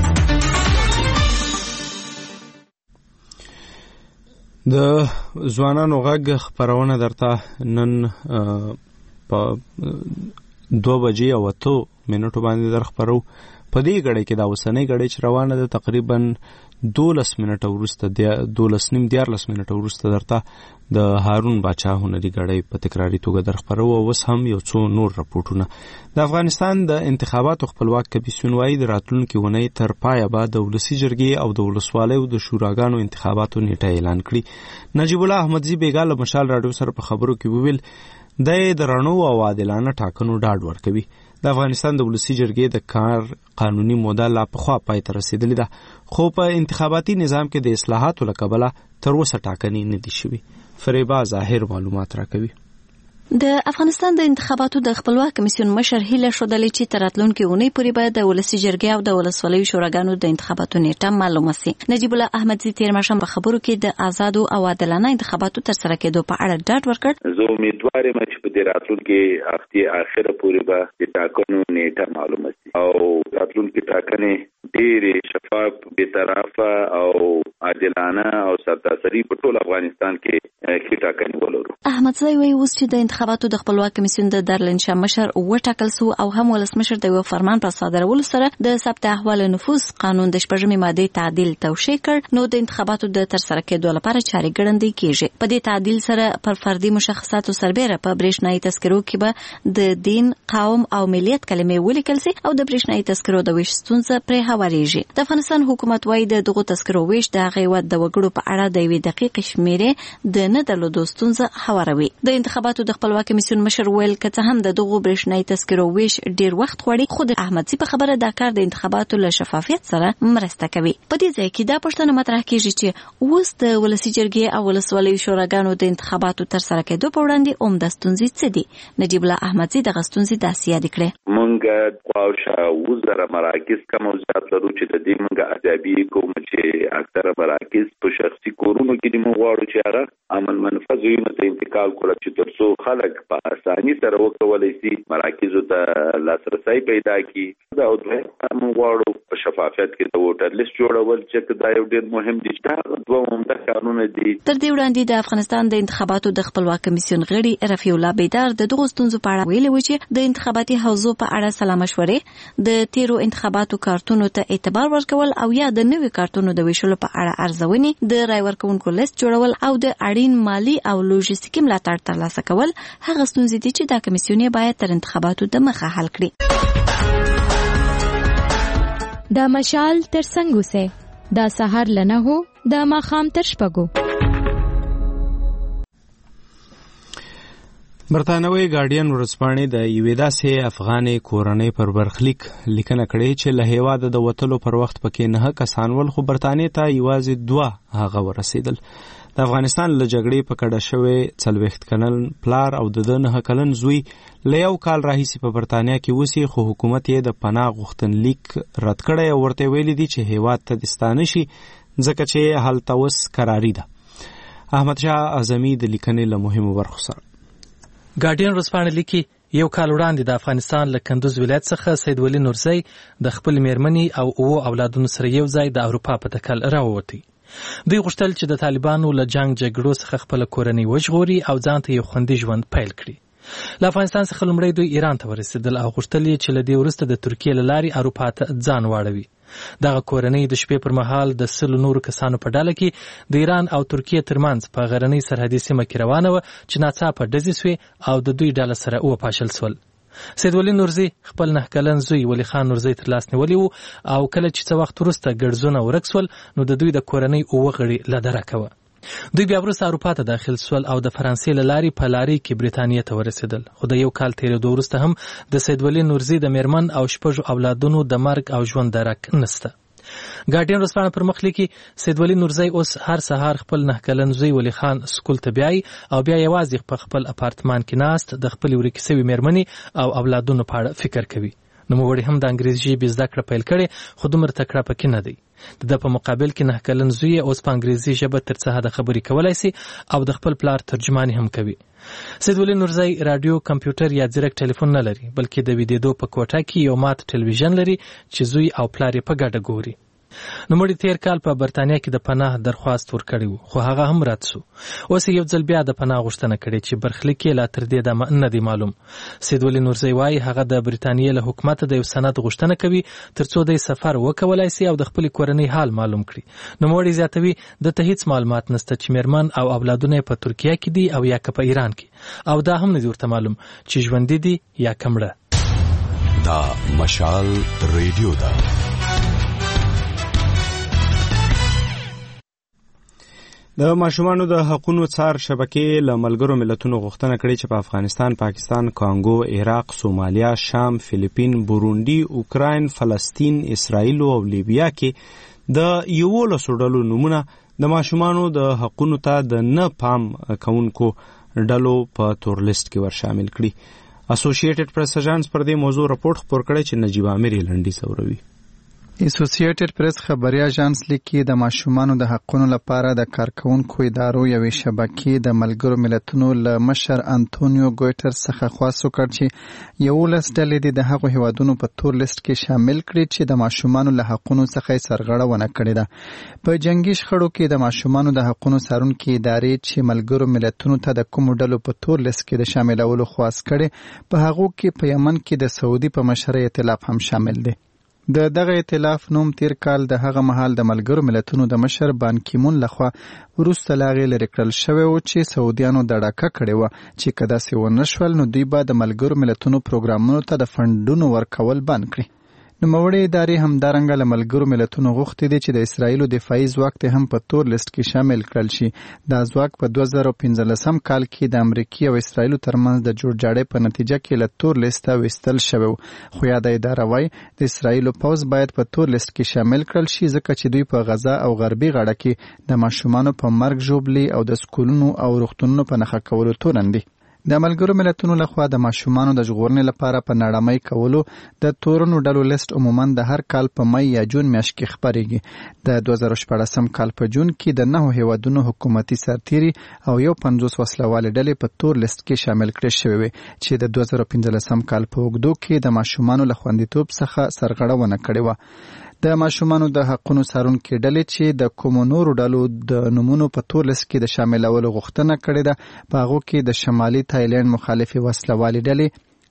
د ځوانانو غږ خبرونه درته نن په دوه بجې او اته منټو باندې در خبرو. په دې غړې کې دا وسنۍ غړې چې روانه ده تقریبا دولس منټه ورسته د دولس نیم دیارلس منټه ورسته درته د هارون باچا هنري غړې په تکراری توګه در خبرو او وس هم یو څو نور راپورټونه. د افغانستان د انتخاباتو خپلواک کمیسیون وايي د راتلونکي ونې تر پایه به د ولسی جرګې او د ولسوالیو د شوراګانو انتخاباتو نیټه اعلان کړي. نجیب الله احمدزی بیګا له مشال رادیو سره په خبرو کې وویل د درنو او عادلانه ټاکنو ډاډ ورکوي. د افغانستان د ولسی جرګې د کار قانوني موده لا پخوا پای ته رسیدلې ده خو په انتخاباتي نظام کې د اصلاحاتو له کبله تر اوسه ټاکنې نه دي شوي. فریبا ظاهر معلومات راکوي. د افغانستان د انتخاباتو د خپلواک کمیسیون مشر هیله شودلې چې تر راتلونکي اونۍ پورې به د ولسی جرګې او د ولسوالیو شوراګانو د انتخاباتو نیټه معلومه شي. نجیب الله احمدزی تیر ماښام په خبرو کې د آزادو او عادلانه انتخاباتو تر سره کېدو په اړه ډاډ ورکړ. زه امیدوار یم چې په راتلونکي هفته اخره پورې به د ټاکنو نیټه معلومه شي او راتلونکي ټاکنې ډېرې شفاف بی‌طرفه او عادلانه او سرتاسري په ټول افغانستان کې کې ټاکنې ولرو. احمدزی وایي اوس چې د انتخاباتو د خپلواک کمیسیون د دارالانشا مشر وټاکل سو او هم ولسمشر د یو فرمان په صادرولو سره د ثبت احوال نفوس قانون د شپږمې ماده تعدیل توشیح کړ نو د انتخاباتو د تر سره کېدو لپاره چارې ګړندۍ کیږي. په دې تعدیل سره پر فردي مشخصاتو سربېره په برېښنايي تذکرو کې به د دین قوم او ملیت کلمې ولیکل سي او د برېښنايي تذکرو د ویش ستونزه پرې هوارېږي. د افغانستان حکومت وايي د دغو تذکرو ویش د غیوت د وګړو په اړه د یوې دقیقې شمیرې د نه درلودو ستونزه هواروي. د انتخاباتو د خپلواک کمیسیون مشر ویل کته هم د دغو برېښنايي تذکرو ویش ډیر وخت غواړي خو د احمدزی په خبره دا کار د انتخاباتو له شفافیت سره مرسته کوي. په دې ځای کې دا پوښتنه مطرح کیږي چې اوس د ولسی جرګې او ولسوالیو شوراګانو د انتخاباتو تر سره کېدو په وړاندې عمده ستونزې څه دي. نجیب الله احمدزی د غستونزې داسې یاد کړې. مونږ خواوشا وزره مراکز کوم ځات لرو چې د دې مونږ ادبي کوم چې اکثره مراکز په شخصي کورونو کې د مغواړو چې هغه عمل منفذ وي مته انتقال کول چې ترڅو خلک په اساني سره وکولای شي مراکزو ته لاسرسي پیدا کړي. دا او د مغواړو په شفافیت کې د ووټر لیست جوړول چې دا یو ډېر مهم دي. دا دوه عمده قانون دي. تر دې وړاندې د افغانستان د انتخاباتو د خپلواک کمیسیون غړي رفیع الله بیدار د دغو ستونزو په اړه ویلي و چې د انتخاباتي حوزو په اړه سلا مشورې د تیرو انتخاباتو کارتونو ته اعتبار ورکول او یا د نوي کارتونو د ویشلو په اړه ارزونې د رای ورکونکو لیست جوړول او د اړین مالی او لوجستیکي ملاتړ ترلاسه کول هغه ستونزې دي چې دا کمیسیون باید تر انتخاباتو د مخه حل کړي. دا مشال تر څنګه وسه دا سحر لنه هو دا ماخام تر شپږو. برتانوي ګارډین ورځپاڼې د یوې داسې افغاني کورنۍ پر برخلیک لیکنه کړې چې له هیواده د وتلو پر وخت پکې نه کسان ول، خو برتانیې ته یوازې دوه هغه ورسېدل. د افغانستان له جګړې په کډه شوی څلوېښت کلن پلار او د ده نهه کلن زوی له یو کال راهیسې په برتانیا کې اوسي، خو حکومت یې د پناه غوښتنلیک رد کړی او ورته ویلي دي چې هیواد ته دې ستانه شي ځکه چې هلته اوس کراري ده. احمدشاه اعظمي د لیکنې له مهمو برخو سره. ګارډین ورځپاڼه لیکي یو کال وړاندې د افغانستان له کندوز ولایت څخه سید ولی نورزی د خپل میرمنې او اوو اولادونو سره یو ځای د اروپا په تکل راووتی. دوی غوښتل چې د طالبانو له جنگ جګړو څخه خپل کورنۍ وژغوري او ځان ته یو خوندي ژوند پیل کړي. له افغانستان څخه لومړی دوی ایران ته ورسېدل او غوښتل یې چې له دې وروسته د ترکیې له لارې اروپا ته ځان واړوي. دغه کورنۍ د شپې پر مهال د سلو نورو کسانو په ډله کې د ایران او ترکیې ترمنځ په غرنۍ سرحدي سیمه کې روانه وه چې ناڅاپه ډزې سوې او د دوی ډله سره وپاشل سول. سید ولی نورزی خپل نه کلن زوی ولی خان نورزی تر لاس نیولی وو او کله چې څه وخت وروسته ګړزونه ورک سول نو د دوی د کورنۍ اووه غړي له درکه وه. دوی بیا وروسته اروپا ته داخل سول او د فرانسې له لارې په لارۍ کې بریتانیې ته ورسېدل، خو د یو کال تېرېدو وروسته هم د سید ولی نورزي د میرمن او شپږو اولادونو د مرګ او ژوند درک نسته. ګارډین ورځپاڼه پر مخ لیکي سید ولی نورزی اوس هر سهار خپل نه کلن زوی ولی خان سکول ته بیایي او بیا یوازې په خپل اپارتمان کې ناست د خپلې ورکې سوي میرمنې او اولادونو په اړه فکر کوي. نوموړي هم د انګریزي ژبې زده کړه پیل کړې خو دومره تکړه پکې نه دی. د ده په مقابل کې نه کلن زوی اوس په انګریزي ژبه تر څه حده خبرې کولی سي او د خپل پلار ترجماني هم کوي. سید ولی نورزی رادیو، کمپیوټر یا ځیرک ټلیفون نه لري، بلکې د ویدېدو په کوټه کې یو مات ټلویزیون لري چې زوی او پلار یې په ګډه ګوري. نوموړي تیر کال په برتانیا کې د پناه درخواست ورکړی و خو هغه هم رد سو. اوس یو ځل بیا د پناه غوښتنه کړې چې برخلیک یې لا تر دې دمه نه دی معلوم. سید ولی نورزی وایي هغه د برتانیې له حکومته د یو سند غوښتنه کوي ترڅو د سفر وکولای سي او د خپلې کورنۍ حال معلوم کړي. نوموړي زیاتوي دته هیڅ معلومات نشته چې میرمن او اولادونه په ترکیه کې دي او یا که په ایران کې، او دا هم نه دی ورته معلوم چې ژوندي دي یا که مړه. دا مشال ریډیو ده. د ماشومانو د حقوقو څار شبکې له ملګرو ملتونو غوښتنه کړې چې په افغانستان، پاکستان، کانګو، عراق، سومالیا، شام، فلیپین، بورونډي، اوکراین، فلسطین، اسرائیل او لیبیا کې د یولسو ډلو نومونه د ماشومانو د حقوقو ته د نه پام کوونکو ډلو په تور لیست کې ور شامل کړي. اسوسییټډ پریس اژانس پر دې موضوع راپورټ خپور کړی چې نجیب عامر یې لنډي څوروي. اسوسییټډ پریس خبري اژانس لیکي د ماشومانو د حقوقو لپاره د کارکونکو ادارو یوې شبکې د ملګرو ملتونو له مشر انټونیو ګویټر څخه خواست وکړ چې یولس ډلې دې د هغو هیوادونو په تور لیست کې شامل کړي چې د ماشومانو له حقوقو څخه یې سرغړونه کړې ده. په جنگي شخړو کې د ماشومانو د حقوقو څارونکي ادارې چې ملګرو ملتونو ته د کومو ډلو په تور لیست کې د شاملولو خواست کړي په هغو کې په یمن کې د سعودي په مشرۍ ائتلاف هم شامل دی. د دغه ائتلاف نوم تیر کال د هغه مهال د ملګرو ملتونو د مشر بان کیمون لخوا وروسته لاغې لرې کړل شوی و چې سعودیانو دړکه کړې وه چې که داسې ونه شول نو دوی به د ملګرو ملتونو پروګرامونو ته د فنډونو ورکول بند کړي. نوموړې ادارې همدارنګه له ملګرو ملتونو غوښتي دي چې د اسرائیلو دفاعي ځواک ته هم په تور لیست کې شامل کړل شي. دا ځواک په دوه زره پنځلسم کال کې د امریکې او اسرائیلو ترمنځ د جوړجاړي په نتیجه کې له تور لیسته ویستل شوی و، خو یاده اداره وایي د اسرائیلو پوځ باید په تور لیست کې شامل کړل شي ځکه چې دوی په غزا او غربي غاړه کې د ماشومانو په مرګ ژوبلي او د سکولونو او روغتونونو په نښه کولو تورن دي. د ملګرو ملتونو لخوا د ماشومانو د ژغورنې لپاره په نړمۍ کولو د تورنو ډلو لیست عموما د هر کال په مای یا جون میاشت کې خپریږي. د دوه زره شپاړسم کال په جون کې د نهو هیوادونو حکومتي سرتیري او یو پنځوس وسلوالې ډلې په تور لیست کې شامل کړي شوې وي چې د دوه زره پنځلسم کال په اوږدو کې د ماشومانو له خوندیتوب څخه سرغړونه کړې وه. د ماشومانو د حقونو څارونکي ډلې چې د کومو نورو ډلو د نومونو په تور لیست کې د شاملولو غوښتنه کړې ده په هغو کې د شمالي تایلند مخالفې وسلوالې ډلې،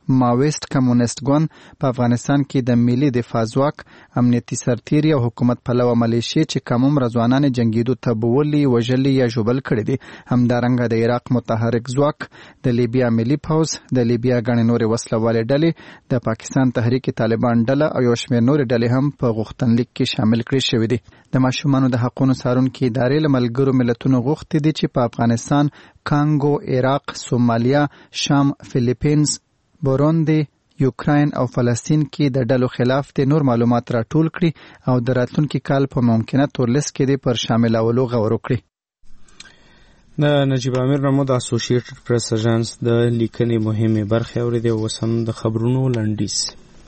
ماویست کمونیست ګوند په افغانستان کې د ملي دفاع ځواک، امنیتي سرتیري او حکومت پلوه ملیشې چې کم عمره ځوانان جنګېدو ته بولي، وژلي یا ژوبل کړي دي. همدارنګه د عراق متحرک ځواک، د لیبیا ملي پوځ، د لیبیا ګڼې نورې وسلوالې ډلې، د پاکستان تحریک طالبان ډله او یو شمېر نورې ډلې هم په غوښتنلیک کې شامل کړي شوي دي. د ماشومانو د حقونو څارونکي ادارې له ملګرو ملتونو غوښتي دي چې په افغانستان، کانګو، عراق، سومالیا، شام، فیلیپینز، بوروندي، یوکراین او فلسطین کې د ډلو خلاف د نور معلومات راټول کړي او د راتلونکي کال په ممکنه تورلیست کې د پر شاملولو غور وکړي. د نجیب امیر نامو د اسوسییټډ پریس اژانس د لیکنې مهمه برخه اوریدي او سم د خبرونو لنډیز.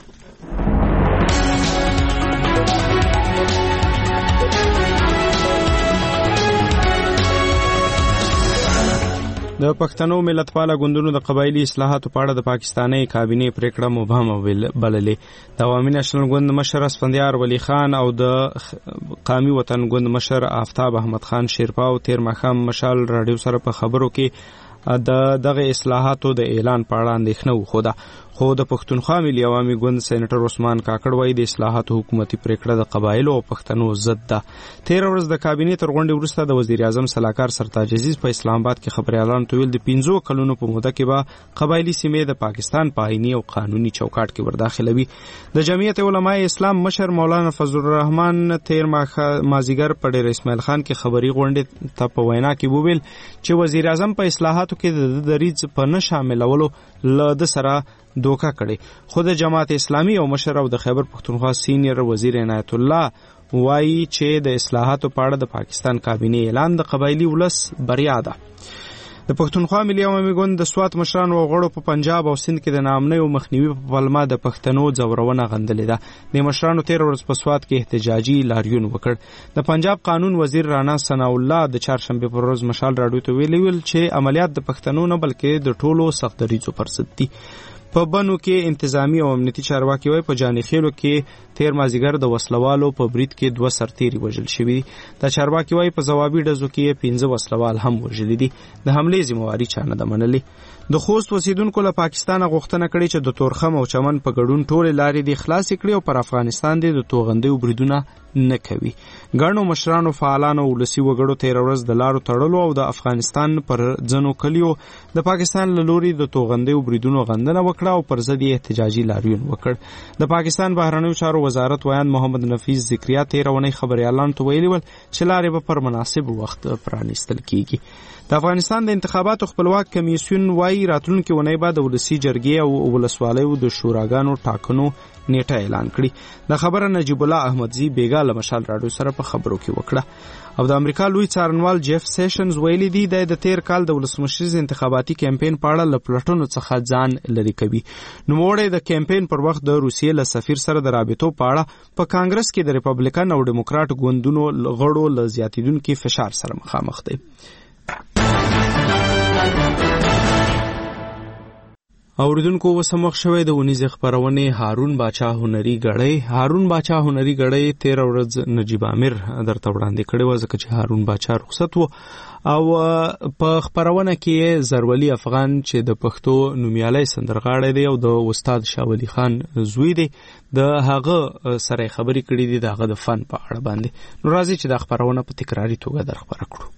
د پښتنو ملتپاله ګوندونو د قبایلی اصلاحاتو په اړه د پاکستاني کابینې پریکړه مبهمه بللې. د عوامي نېشنل ګوند مشر اسفندیار ولی خان او د قومي وطن ګوند مشر آفتاب احمد خان شیرپاو تیر ماښام مشال راډیو سره په خبرو کې د دغه اصلاحاتو د اعلان په اړه اندېښنه وښوده. خو د پښتونخوا ملي عوامي ګوند سېنیټر عثمان کاکړ وایي د اصلاحاتو حکومتي پریکړه د قبایلو او پښتنو ضد ده. تیر ورځ د کابینې تر غونډې وروسته د وزیر اعظم سلاکار سرتاج عزیز په اسلام آباد کې خبريالانو ته ویل د پنځو کلونو په موده کې به قبایلی سیمې د پاکستان په آئینی او قانوني چوکاټ کې ورداخلوي. د جمعیت علماء اسلام مشر مولانا فضل الرحمن تیر مازیګر په ډیر اسماعیل خان کې خبري غونډې ته په وینا کې وویل چې وزیر اعظم په اصلاحاتو کې د دریځ په نه شاملولو له د سره دوکا کړي. خو د جماعت اسلامي او مشر او د خیبر پختونخوا سینیر وزیر عنایت الله وایي چې د اصلاحاتو په اړه د پاکستان کابینې اعلان د قبایلی ولس بریا ده. د پښتونخوا ملي عوامي ګوند د سوات مشرانو او غړو په پنجاب او سند کې د ناامنۍ او مخنیوي په پلمه د پښتنو ځورونه غندلې ده. د مشرانو تیر ورځ په سوات کې احتجاجي لاریون وکړ. د پنجاب قانون وزیر رانا ثنا الله د چهارشنبه پر ورځ مشال راډیو ته ویلي ول چې عملیات د پښتنو نه بلکې د ټولو سخت دریځو پر ضد دي. په بنو کې انتظامی او امنیتي چارواکي وای په جانخېلو کې تیر مازیګر د وسلوالو په برید کې دوه سرتیري وژل شوي. د چارواکي وای په ځوابي ډزو کې پنځه وسلوال هم وژل دي. د حملې ذمہواری چا نه ده منلې. د خوست اوسیدونکو له پاکستان غوښتنه کړې چې د تورخم او چمن په ګډون ټول لارې د خلاص کړي او پر افغانستان د توغندې بریدونه نه کوي. ګڼو مشرانو فعالانو ولسی وګړو تیر ورځ د لارو تړلو او د افغانستان پر ځنو کلیو د پاکستان له لوري د توغندې بریدونو غندنه وکړه او پر ضد احتجاجي لاریون وکړ. د پاکستان بهرنیو چارو وزارت ویان محمد نفیس ذکریا تیر ونې خبريالان ته ویلي ول چې لارې به پر مناسب وخت پرانیستل کیږي. د افغانستان د انتخاباتو خپلواک کمیسیون وايي راتلونکي ونې بعد ولسی جرګې او ولسوالیو د شوراګانو ټاکنو نیټه اعلان کړي. د خبره نجیب الله احمدزی بیګا له مشال راډیو سره په خبرو کې وکړه. او د امریکا لوی څارنوال جیف سیشنز ویلي دی د تیر کال د ولسمشریز انتخاباتي کمپاین په اړه له پلټونو څخه ځان لري کوي. نوموړی د کمپاین پر وخت د روسیې له سفیر سره د رابطو په اړه په کانګرس کې د ریپبلیکن او ډیموکراټ ګوندونو غړو له زیاتیدونکو فشار سره مخامخ دي. اوریدونکو وسمخ شوی د ونیزه خبرونه هارون باچا هنري غړی هارون باچا هنري غړی تیر ورځ نجیب امیر درته وړاندې کړي و ځکه چې هارون باچا رخصت وو او په خبرونه کې زرولی افغان چې د پښتو نومیالي سندرغاړی دی او د استاد شاولی خان زوی دی د هغه سره خبرې کړې دي دغه د فن په اړه باندې. نو راځي چې د خبرونه په تکراری توګه در خبره کړو.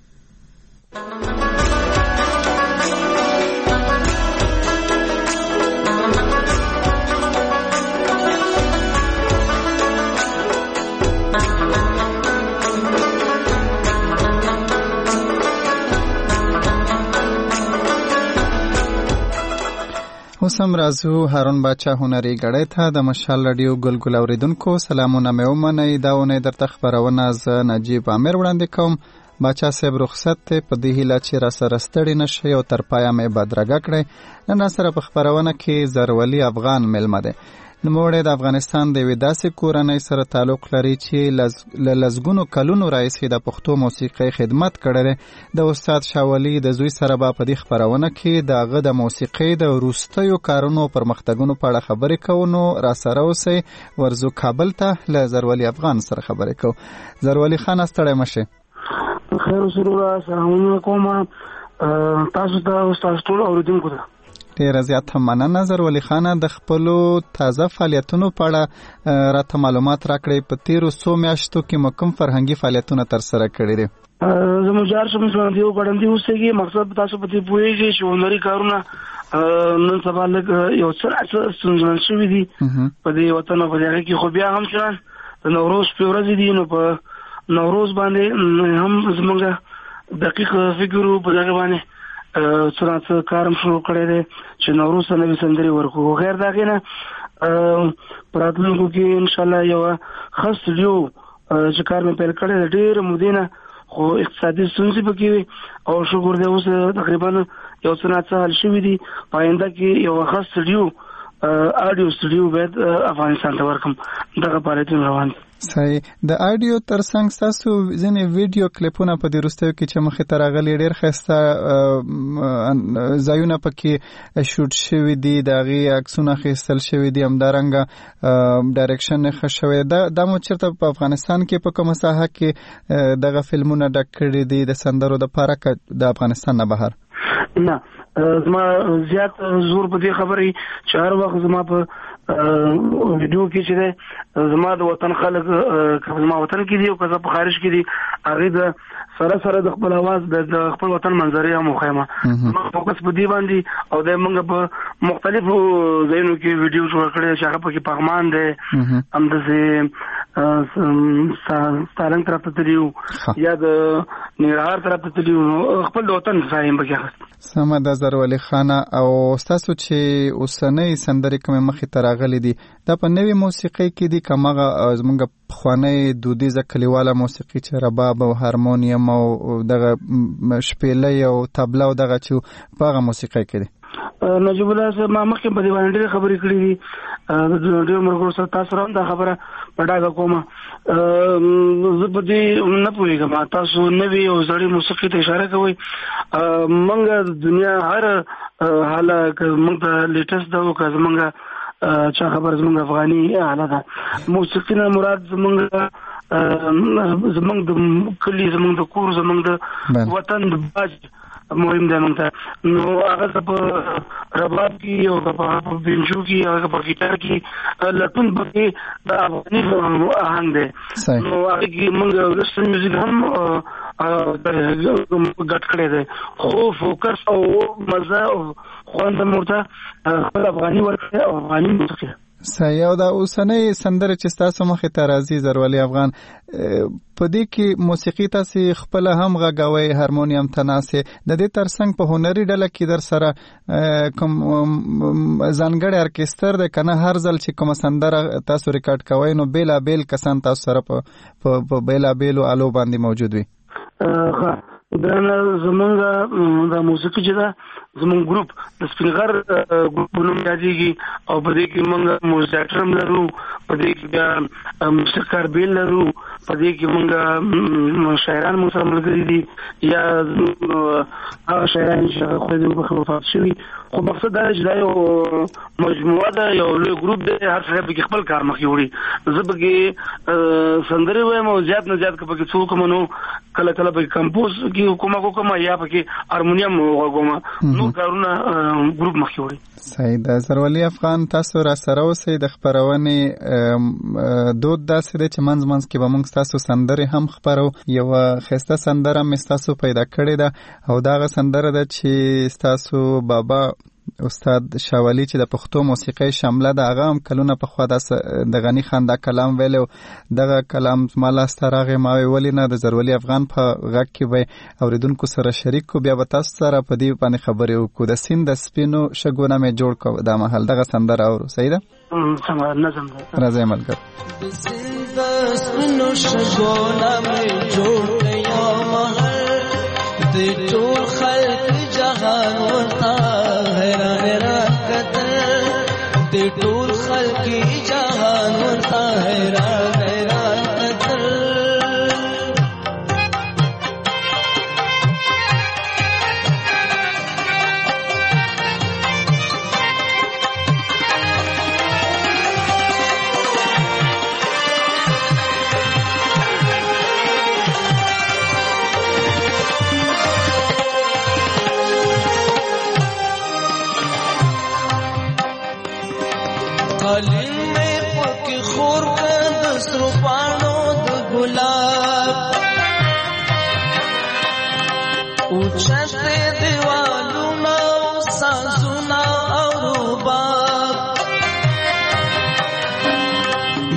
اوس هم راځو هارون باچا هنري غړی ته. د مشال رادیو ګلګل اوریدونکو سلامونه مې ومنئ. دا ونې درته خبرونه زه نجیب امیر وړاندې کوم. باچا صاحب رخصت ته په دې هیله چې را سره ستړي نشئ او تر پایه مې بدرګه کړئ. نن سره په خبرونه کې زرولی افغان مېلمه دی. نوموړی د افغانستان د یوې داسې کورنۍ سره تعلق لري چې له لسګونو کلونو راهیسې د پښتو موسیقۍ خدمت کړی دی. د استاد شاولي د زوی سره به په دې خپرونه کې د هغه د موسیقۍ د وروستیو کارونو پرمختګونو په اړه خبرې کوو. نو راسره اوسئ، ورځو کابل ته له زرولی افغان سره خبرې کوو. زرولی خان ستړی مشئ. خیر سرور، سلامونه کوم تاسو ته او تاسو ټول اوریدونکو ته. ډیره زیاته مننه زرولي خانه د خپلو تازه فعالیتونو په اړه راته معلومات راکړئ. په تیرو څو میاشتو کې مو کوم فرهنګي فعالیتونه ترسره کړي دي؟ زموږ جار شمس باندې یو ګړندې اوسېږي. مقصد تاسو په دې پوهېږئ چې هنري کارونه نن سبا لږ یو څه ستونزمن شوي دي په دې وطن او په دې هغې کې، خو بیا هم چنان د نوروز په ورځې دي، نو په نوروز باندې هم زموږ دقیق فکر په دغه باندې څه څه کار هم شروع کړی دی چې نوروز ته نوې سندرې ورکړو. غیر د هغې نه په راتلونکو کې انشاءالله یوه ښه سټوډیو چې کار مې پیل کړی دی ډېرې مودې نه، خو اقتصادي ستونزې پکې وي او شکر دی اوس تقریبا یو څه نه څه حل شوي دي. په آینده کې یوه ښه سټوډیو آډیو سټوډیو باید افغانستان ته ورکړم. دغه فعالیتونه روان دي. صحیح. د آډیو ترڅنګ ستاسو ځینې ویډیو کلیپونه په دې وروستیو کې چې مخې ته راغلي ډېر ښایسته ځایونه پکې شوټ شوي دي، د هغې عکسونه اخیستل شوي دي، همدارنګه ډایرکشن یې ښه شوی. دا مو چېرته په افغانستان کې په کومه ساحه کې دغه فلمونه ډک کړي دي د سندرو دپاره که د افغانستان نه بهر؟ نه، زما زیات زور په دې خبرې چې هر وخت زما په ویډیو کې چې دی زما د وطن خلک که زما وطن کې دي او که زه په خارج کې دي هغې د سره سره د خپل اواز د خپل وطن منظرې هم وښیمه. زما فوکس په دې باندې او د موږ په مختلفو ځایونو کې ویډیو جوړ کړی چې هغه پکې پغمان دی، همداسې سالنګ طرف ته تللي وو یا د ننګرهار طرف ته تللي وو، خپل د وطن ځای هم پکې اخیست. سمه ده زرولي خانه. او ستاسو چې اوسنۍ سندرې کومې مخې ته راغلي دي دا په نوې موسیقۍ کې دي که هماغه زموږ پخوانۍ دودیزه کلیواله موسیقي چې رباب او هارمونیم او دغه شپېلۍ او تبله او دغه چې په هغه موسیقۍ کې دي؟ نجیب الله صاحب ما مخکې په دې باندې ډېرې خبرې کړې دي، ډېرو ملګرو سره تاسو سره هم دا خبره په ډاګه کومه. زه په دې نه پوهېږم، تاسو نوې او زړې موسیقۍ ته اشاره کوئ. موږ د دنیا هر حاله که موږ ته لیټسټ ده او که زموږ چا خبر زموږ افغاني حاله ده. موسیقي نه مراد زموږ زموږ د کلي، زموږ د کور، زموږ د وطن د باج مهم دی موږ ته. نو هغه که په رباب کې او که په بینجو کې او که په ګیټار کې لټون پکې د افغاني آهنګ دی. نو هغې کې موږ ویسټرن میوزیک هم ګډ کړی دی، خو فوکس او مزه او خوند هم ورته خپل افغاني ورکړی او افغاني موسیقي. صحیح. او دا اوسنۍ سندرې چې ستاسو مخې ته راځي زرولي افغان، په دې کې موسیقي تاسې خپله هم غږوئ، هارمونیم ته ناستې، د دې ترڅنګ په هنري ډله کې در سره کوم ځانګړی ارکستر دی که نه هر ځل چې کومه سندره تاسو ریکارډ کوئ نو بېلابېل کسان تاسو سره په بېلابېلو آلو باندې موجود وي؟ دا زمونږ د موسیقي چې ده زمونږ ګروپ د سپین غر ګروپ په نوم یادېږي او په دې کې موږ موزیکټر هم لرو، په دې کې بیا موسیقار بیل لرو، په دې کې موږ شاعران مو سره ملګري دي یا هغه شاعران چې هغه خدای دې وبخښي وفات شوي. خو مقصد دا چې دا یو مجموعه ده، یو لوی ګروپ دی، هر سړی پکې خپل کار مخکې وړي. زه پکې سندرې وایم او زیات نه زیات که پکې څوک هم نو کله کله پکې کمپوز کې کومه کومه یا پکې هارمونیم وغږومه، نور کارونه ګروپ مخکې وړي. صحیح ده. زرولي افغان تاسو را سره اوسئ. د خپرونې دود داسې دی چې منځ منځ کې به موږ ستاسو سندرې هم خپرو. یوه ښایسته سندره مې ستاسو پیدا کړې ده او دغه سندره ده چې ستاسو بابا استاد شاولی چې د پښتو موسیقۍ شامله ده هغه هم کلونه پخوا د غني خان دا کلام ویلی، دغه کلام زما لاسته راغی، ما وی ولې نه د زرولي افغان په غږ کې به اورېدونکو سره شریک کړو، بیا به تاسو سره په دې باندې خبرې وکړو. د سیند د سپینو شګو نه مې جوړ کړو دا مهال دغه سندره اورو. صحیح ده؟ نظم ده. راځئ ملګرو. د سیند د سپینو شګو نه مې جوړ کړو مهال د ټول خلق جهان ورته حیران راکتل، د ټول خلق جهان ورته حیران راکتل.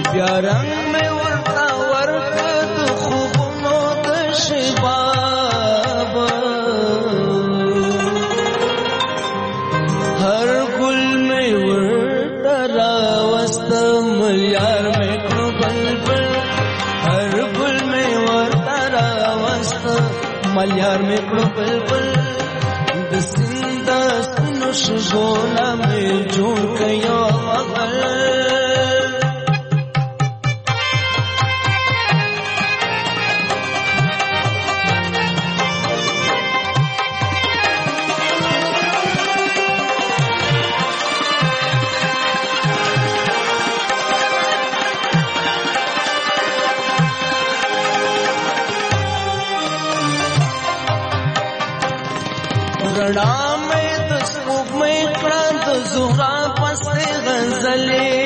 بیا رنگ مې ورته ورکړ د خوبونو د شباب هر ګل مې ورته راوسته ملیار مې کړو بلبل هر ګل مې ورته راوسته ملیار مې کړو بلبل د سیند د سپینو شګونه مې جوړ کړ یو مغل رڼا مې د سپوږمۍ کړه د زهرا پسې غزلې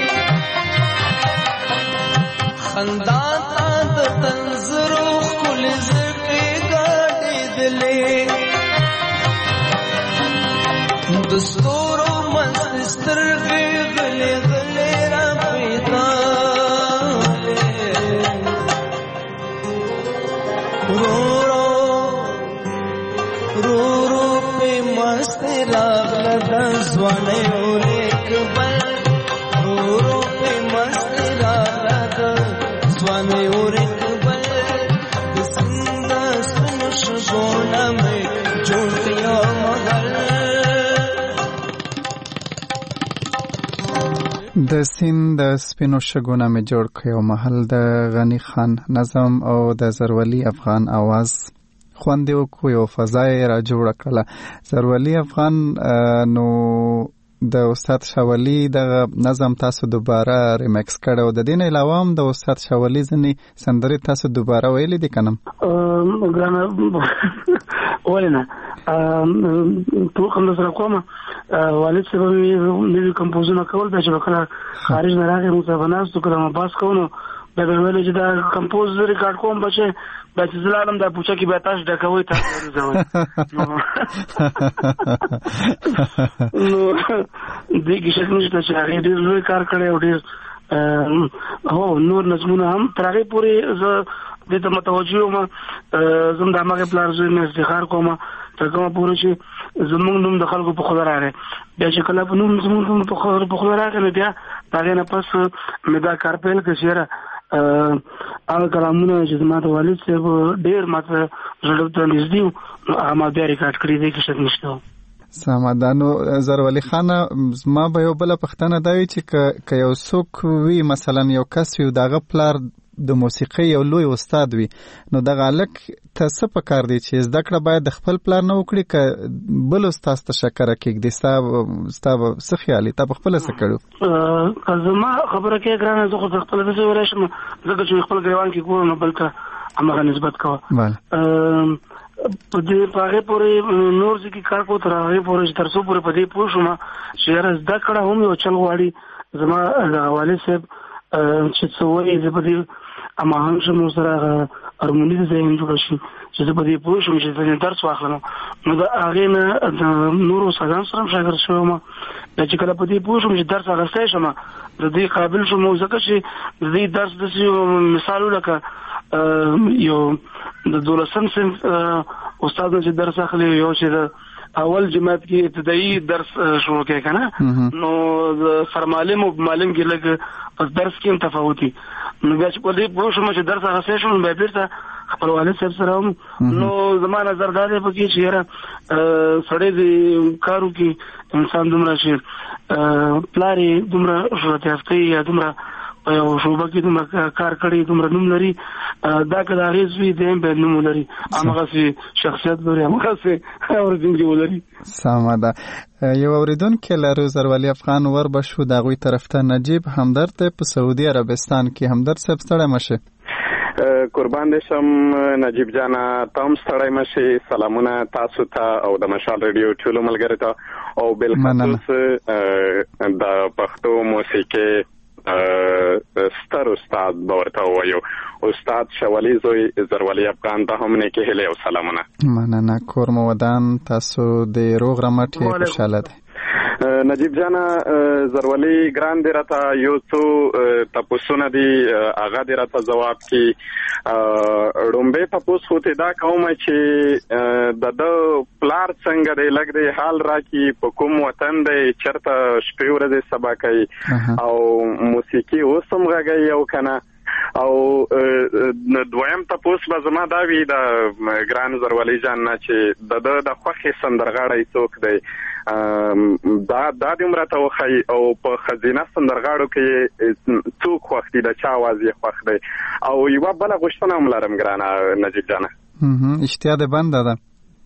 خندا تا د تنظرو ښکلې زړې ګاډېدلې د ستورو مستې سترګې غلې غلې را پیدالې ورو ورو ورو په مستې راغله د ځوانۍ اورېک بل ورو ورو په مستې راغله د ځوانۍ اورېک بل د سیند د سپینو شګونه مې جوړ کړ یو مغل د سیند د سپینو شګونه مې جوړ کړ یو محل د غنی خان نظم او د زرولي افغان आवाज خوند وکړو یو فضا یې را جوړه کړله زرولي افغان نو د استاد شاولي د نظم تاسو دوباره ریمیکس کړو د دې نه علاوه هم د استاد شاولي ځنې سندرې تاسو دوباره ویلې دي کنه ګرانه ولنه ټول کوم سره کوم والد سره مې کمپوزونه کول د چې کله خارج نه راغی موږ په ناس تو کله ما باس کوو دا ویل چې دا کمپوز ریکارډ کوم بچي د ځلالم د پوښتنه کې به تاسو د کوي تاسو ورځوي نو دې کې څنګه چې هغه ډېر لوی کار کړی او ډېر هو نور نظمونه هم ترغه پوری ز د ته متوجه ما زم د هغه پلان زوی مې استخار کوم ترګه پوری چې زمونږ نوم د خلکو په خبر راغی بیا چې کله په نوم زمونږ په خبر په خبر راغی بیا هغه نه پس مې دا کار پیل کړی هغه کلامونه چې زما د والد صاحب ډېر ماته زړه ته نږدې وو هغه ما بیا ریکارډ کړی دی کې شک نشته سمادانو زرولي خان ما به یو بل پښتنه دا وی چې ک یو څوک وی مثلا یو کس یو دغه پلار د موسیقي یو لوی استاد وي نو دغه الک ته څه پکار دی چې زده کړه باید د خپل پلار نه وکړي ک بل استاد ته شکر کېږي ستا ستا څه خیالي ته خپل څه کړو زما خبره کې ګرانه زه خو خپل د څه ورشم زه چې خپل ګریوان کې کوم نو بلکې هغه نسبت کوه په دې پاره پورې نور ځکه کار کو تر هغه پورې تر څو پورې په دې پوه شوم چې راز د کړه هم یو چل غواړي زما والد صاحب چې څو یې په دې اما هم شمو سره هارمونی د ځین جوړ شي چې په دې پوه شوم چې د درس واخلم نو دا هغه نه نور سلام سره شاګرد شوم چې کله په دې پوه شوم چې درس اغستای شم د دې قابل شوم ځکه چې د دې درس د مثال لکه یو د دولسم صنف استاد چې درس اخلي یو چې اول جماعت کې ابتدایي درس شروع کوي کنه نو سر معلم او معلم کې لګ پس درس کې تفاوتي نو بیا چې په دې پوه شوم چې درس اغستای شم به بیرته خپل والد صاحب سره نو زما نظر دا دی پکې چې یاره سړی د کارو کې انسان دومره چې پلاری دومره شروع یافته یا دومره یو شوبه کې دومره کار کړی دومره نوم لري دا که د هغې زوی دی هم باید نوم ولري هماغسې شخصیت لري هماغسې اورېدونکي ولري سمه ده یو اورېدونکی لرو زرولي افغان ور به شو د هغوی طرف ته نجیب همدرد دی په سعودي عربستان کې همدرد صاحب ستړی مه شې قربان دې شم نجیب جانه ته هم ستړی مه شې سلامونه تاسو ته او د مشال ریډیو ټولو ملګرو ته او بالخصوص د پښتو موسیقۍ ستر استاد باورته وایو استاد شاولي زوی زرولي افغان ته هم نه کې هله او سلامونه مننه کور مو ودان تاسو د روغ رمټ خوشاله ده نجیب جانا زرولي ګران دی راته یو څو تاسو تاسوونه دي هغه د راته جواب کې رومبه تاسو خو ته دا کوم چې د د پلار څنګه دی لګ دی حال راکی په کوم وطن دی چرته شپې ورځې سبا کوي او موسیقي اوسم غږی او کنه او دویم تاسو به زما دا وی د ګران زروالي جان نه چې د د خوخي سندرغاړی څوک دی دا د دې مرته وخی او په خزینه سندرغاړو کې څوک وختي د چا आवाज یې خوښ دی او یو بل غوښتنه هم لرم ګران نجیب جان هم اشتیا ده بنده ده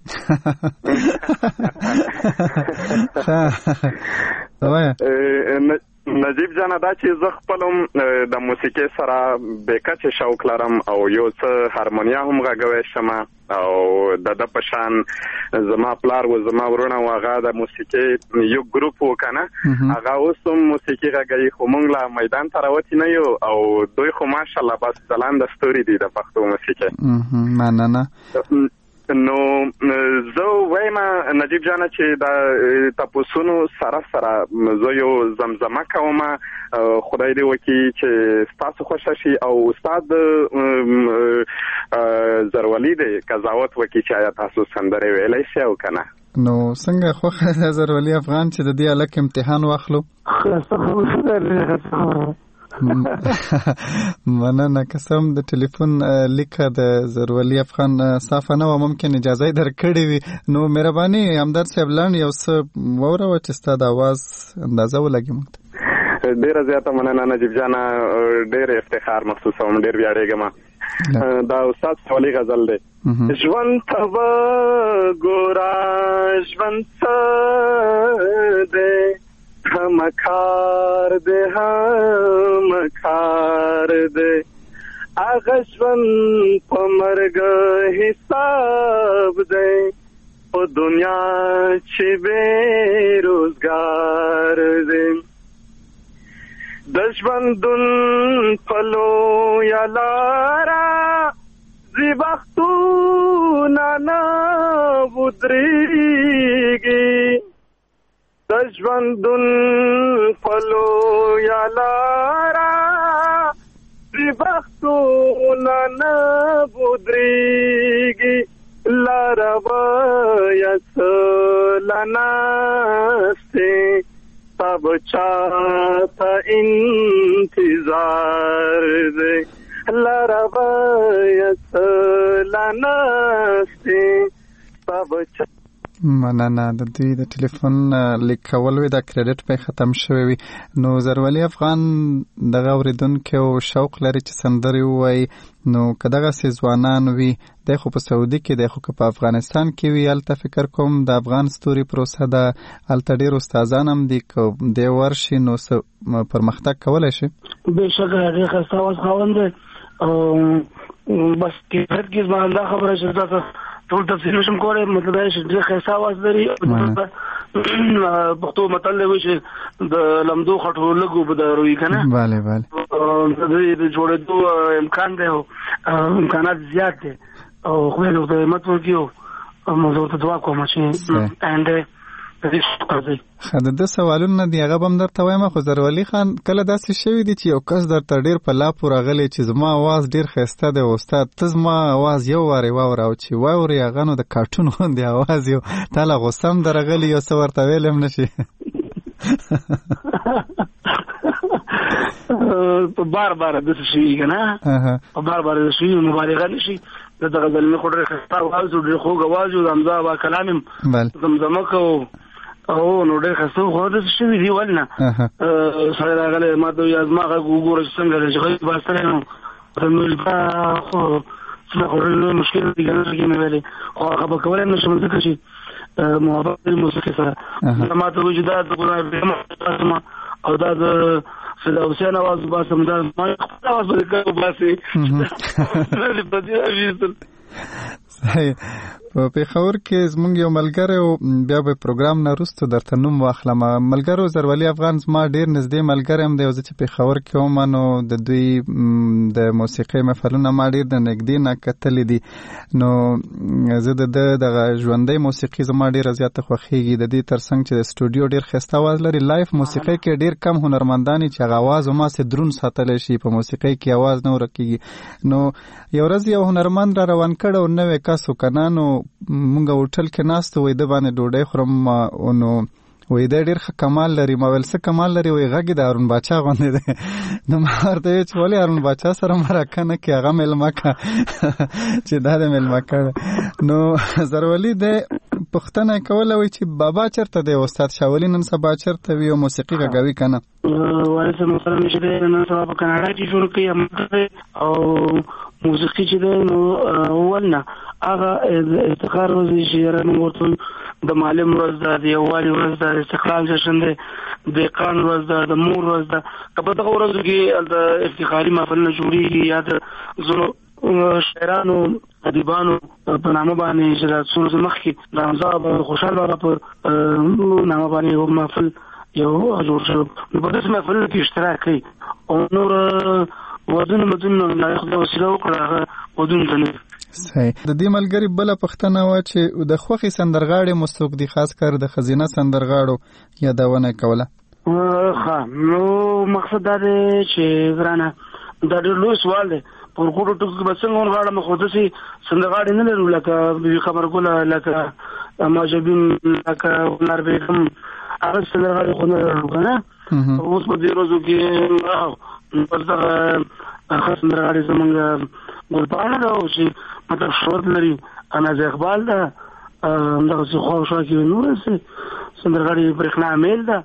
ها نجیب جان دا چې زه خپلم د موسیقي سره بیکچ شوق لرم او یو څه هارمونیا هم غږوي شمه او د د پشان زما پلار و زما ورونه او هغه د موسیقي یو ګروپ وکنه هغه اوسم موسیقي غږی خو مونږ لا میدان ته راوتی نه یو او دوی خو ماشالله بس ځلان د ستوري دي د پښتو موسیقي مننه نو زه وایم نجیب جان چې دا تاسو سره سره زه یو زمزمه کوم خدای دې وکي چې تاسو خوشحال شي او استاد زروالي دې قضاوت وکي چې آیا تاسو سندره ویلای شئ او کنه نو څنګه خو زروالي افغان چې د دې الک امتحان واخلو مننه قسم د ټلیفون لیکه د زروالي افغان صافه نه و ممکن اجازه درکړې وي نو مهرباني همدار صاحب لاندې یو څه ووره چې ستا د اواز اندازه ولګي موږ ډیره زیاته مننه نجیب جان ډیر افتخار محسوسوم ډیر ویاړېږم دا استاد سوالی غزل دی ژوند ته ګورا ژوند څه دی هم کار دے هم کار دے آغا ژوند په مرګ حساب دے په دنیا چې بے روزګار دے د ژوندون په لویه لاره زیبختونه نه ودرېږي د ژوندون په لویه لاره زیبختونه نه ودرېږي لاره به څه له ناستې تا به چاته انتظار دی لاره به څه له ناستې تا به چاته مننه د دوی د ټلیفون لیک کول وی د کریډټ په ختم شوی وي نو زروالي افغان دغه اوریدونکو شوق لري چې سندري وای نو کداغه سي ځوانان وي د خو په سعودي کې د خو په افغانستان کې وی الته فکر کوم د افغان ستوري پروسه د الته ډیر استادان هم دي کو د ورشي نو پرمختګ کولای شي به شکه هغه خاصه واس خوند او بس کې هر کیسه باندې خبره شته ټول تفصیل نشم کولای مطلب دا چې ډېر ښه आवाज لري پښتو متل دی چې د لمدو خټو لګو به دروي کنه bale bale د جوړېدو امکان دی او امکانات زیات دي او خو له دې مطلب کېو موږ ته دعا کوم چې انده خدای د سوالونه دی هغه بم درته وایم خو زروالي خان کله داسې شوی دی چې یو کس درته ډیر په لا پورا غلي چې زما आवाज ډیر خسته دی استاد ته زما आवाज یو واره واور او چې واوري هغه نو د کارټون غوندي आवाज یو تعالی غوسم درغلی یو څو ورته ویلم نشي بار بار د څه شي کنه بار بار د شي مبالغه نشي د غزل نه خوري خسته आवाज ډیر خوږ आवाज او امزا با کلام زمزمه کو او نو ډېر خسته خو د شي دی ولنه سره راغله ما ته یې ازما وګورم څنګه چې خو باسره نو تمل با خو څه خو مشکل دي ګرځي مې ویلي خو هغه به کولای نشم ځکه چې محبت موسیقي سره ما ته وجودات ګورم او دا د فدا حسین आवाज باسم دا ما خپل आवाज به کوم باسي صحیح. په پیښور کې زمونږ یو ملګری او بیا به پروګرام نه وروسته درته نوم واخلم. ملګرو زرولي افغان زما ډېر نږدې ملګری هم دی او زه چې پیښور کې وم نو د دوی د موسیقۍ محفلونه ما ډېر د نږدې نه کتلي دي. نو زه د ده دغه ژوندۍ موسیقي زما ډېره زیاته خوښېږي. د دې تر څنګ چې د سټوډیو ډېر ښایسته اواز لري. لایف موسیقۍ کې ډېر کم هنرمندان چې هغه اواز هماسې دروند ساتلی شي، په موسیقۍ کې اواز نه ورکېږي. نو یو ورځ یو هنرمند را روان کړ او نوی کس و که نه نو مونږ هوټل کې ناست وای د باندې ډوډۍ خورم نو وای دا ډېر ښه کمال لري. ما ویل څه کمال لري؟ وایي غږ یې د هارون باچا غوندې دی. نو ما ورته ویل چې ولې هارون باچا سره مرکه نه کړې، هغه میلمه کړه چې دا د میلمه کړه. نو زرولي دی پوښتنه یې کوله وایي چې بابا چېرته دی استاد شاولي نن سبا چېرته وي او موسیقي غږوي که نه؟ وارث محترم چې دی نن سبا په کاناډا کې ژوند کوي او موسیقي چې دی نو اول نه هغه افتخار ورځ چې یاره موږ ورته د معلم ورځ ده، د یووالي ورځ ده، د استقلال جشن دی، د دهقان ورځ ده، د مور ورځ ده. که په دغه ورځو کې د افتخاري محفلونه جوړېږي یا د ځینو شاعرانو ادیبانو په نامه باندې چې د څو ورځې مخکې د حمزه بابا خوشحال بابا په نامه باندې یو محفل یو جوړ شو. نو په داسې محفلونو کې اشتراک کوي او نور ودونه مدونه د خدای وسیله وکړه هغه ودونه ته نه. صحیح. د دې ملګري بله پوښتنه وه چې د خوښې سندرغاړې مو څوک دي، خاص کر د ښځینه سندرغاړو یادونه کوله؟ ښه نو مقصد دا دی چې ګرانه دا ډېر لوی سوال دی. په ورکوټو ټکو کې به څنګه ونغاړم، خو داسې سندرغاړې نه لرو لکه بیبي قمرګله، لکه ماجبین، لکه هنر بیګم، هغه سندرغاړې خو نه لرو که نه. اوس په دې ورځو کې بس دغه ښه سندرغاړې زمونږ ګلپاڼه ده او چې مطلب شهرت لري، اناز اقبال ده، دغسې خواوشا کې نور داسې سندرغاړې برېښنا میل ده،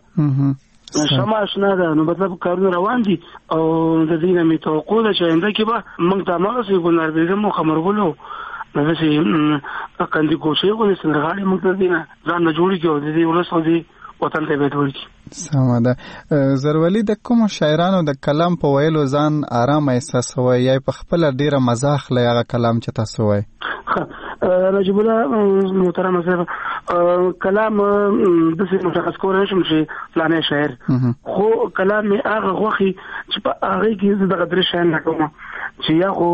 شمع اشنا ده. نو مطلب کارونه روان دي او د دې نه مې توقع ده چې آینده کې به موږ ته هماغسې ګلنار بیګم او قمرګل او دغسې قندي کوچۍ غوندې سندرغاړې موږ ته د دې نه ځان نه جوړې کړي او د دې ولس او دې وطن ته بیت ورکړي. سمه ده. زرولي د کومو شاعرانو د کلام په ویلو ځان آرام احساسوئ یا په خپله ډېره مزه اخلئ هغه کلام چې تاسو وایئ؟ نجیب الله محترم صاحب کلام داسې مشخص کولی نه شم چې فلانی شاعر، خو کلام مې هغه خوښي چې په هغې کې زه دغه درې شیان لټوم چې یا خو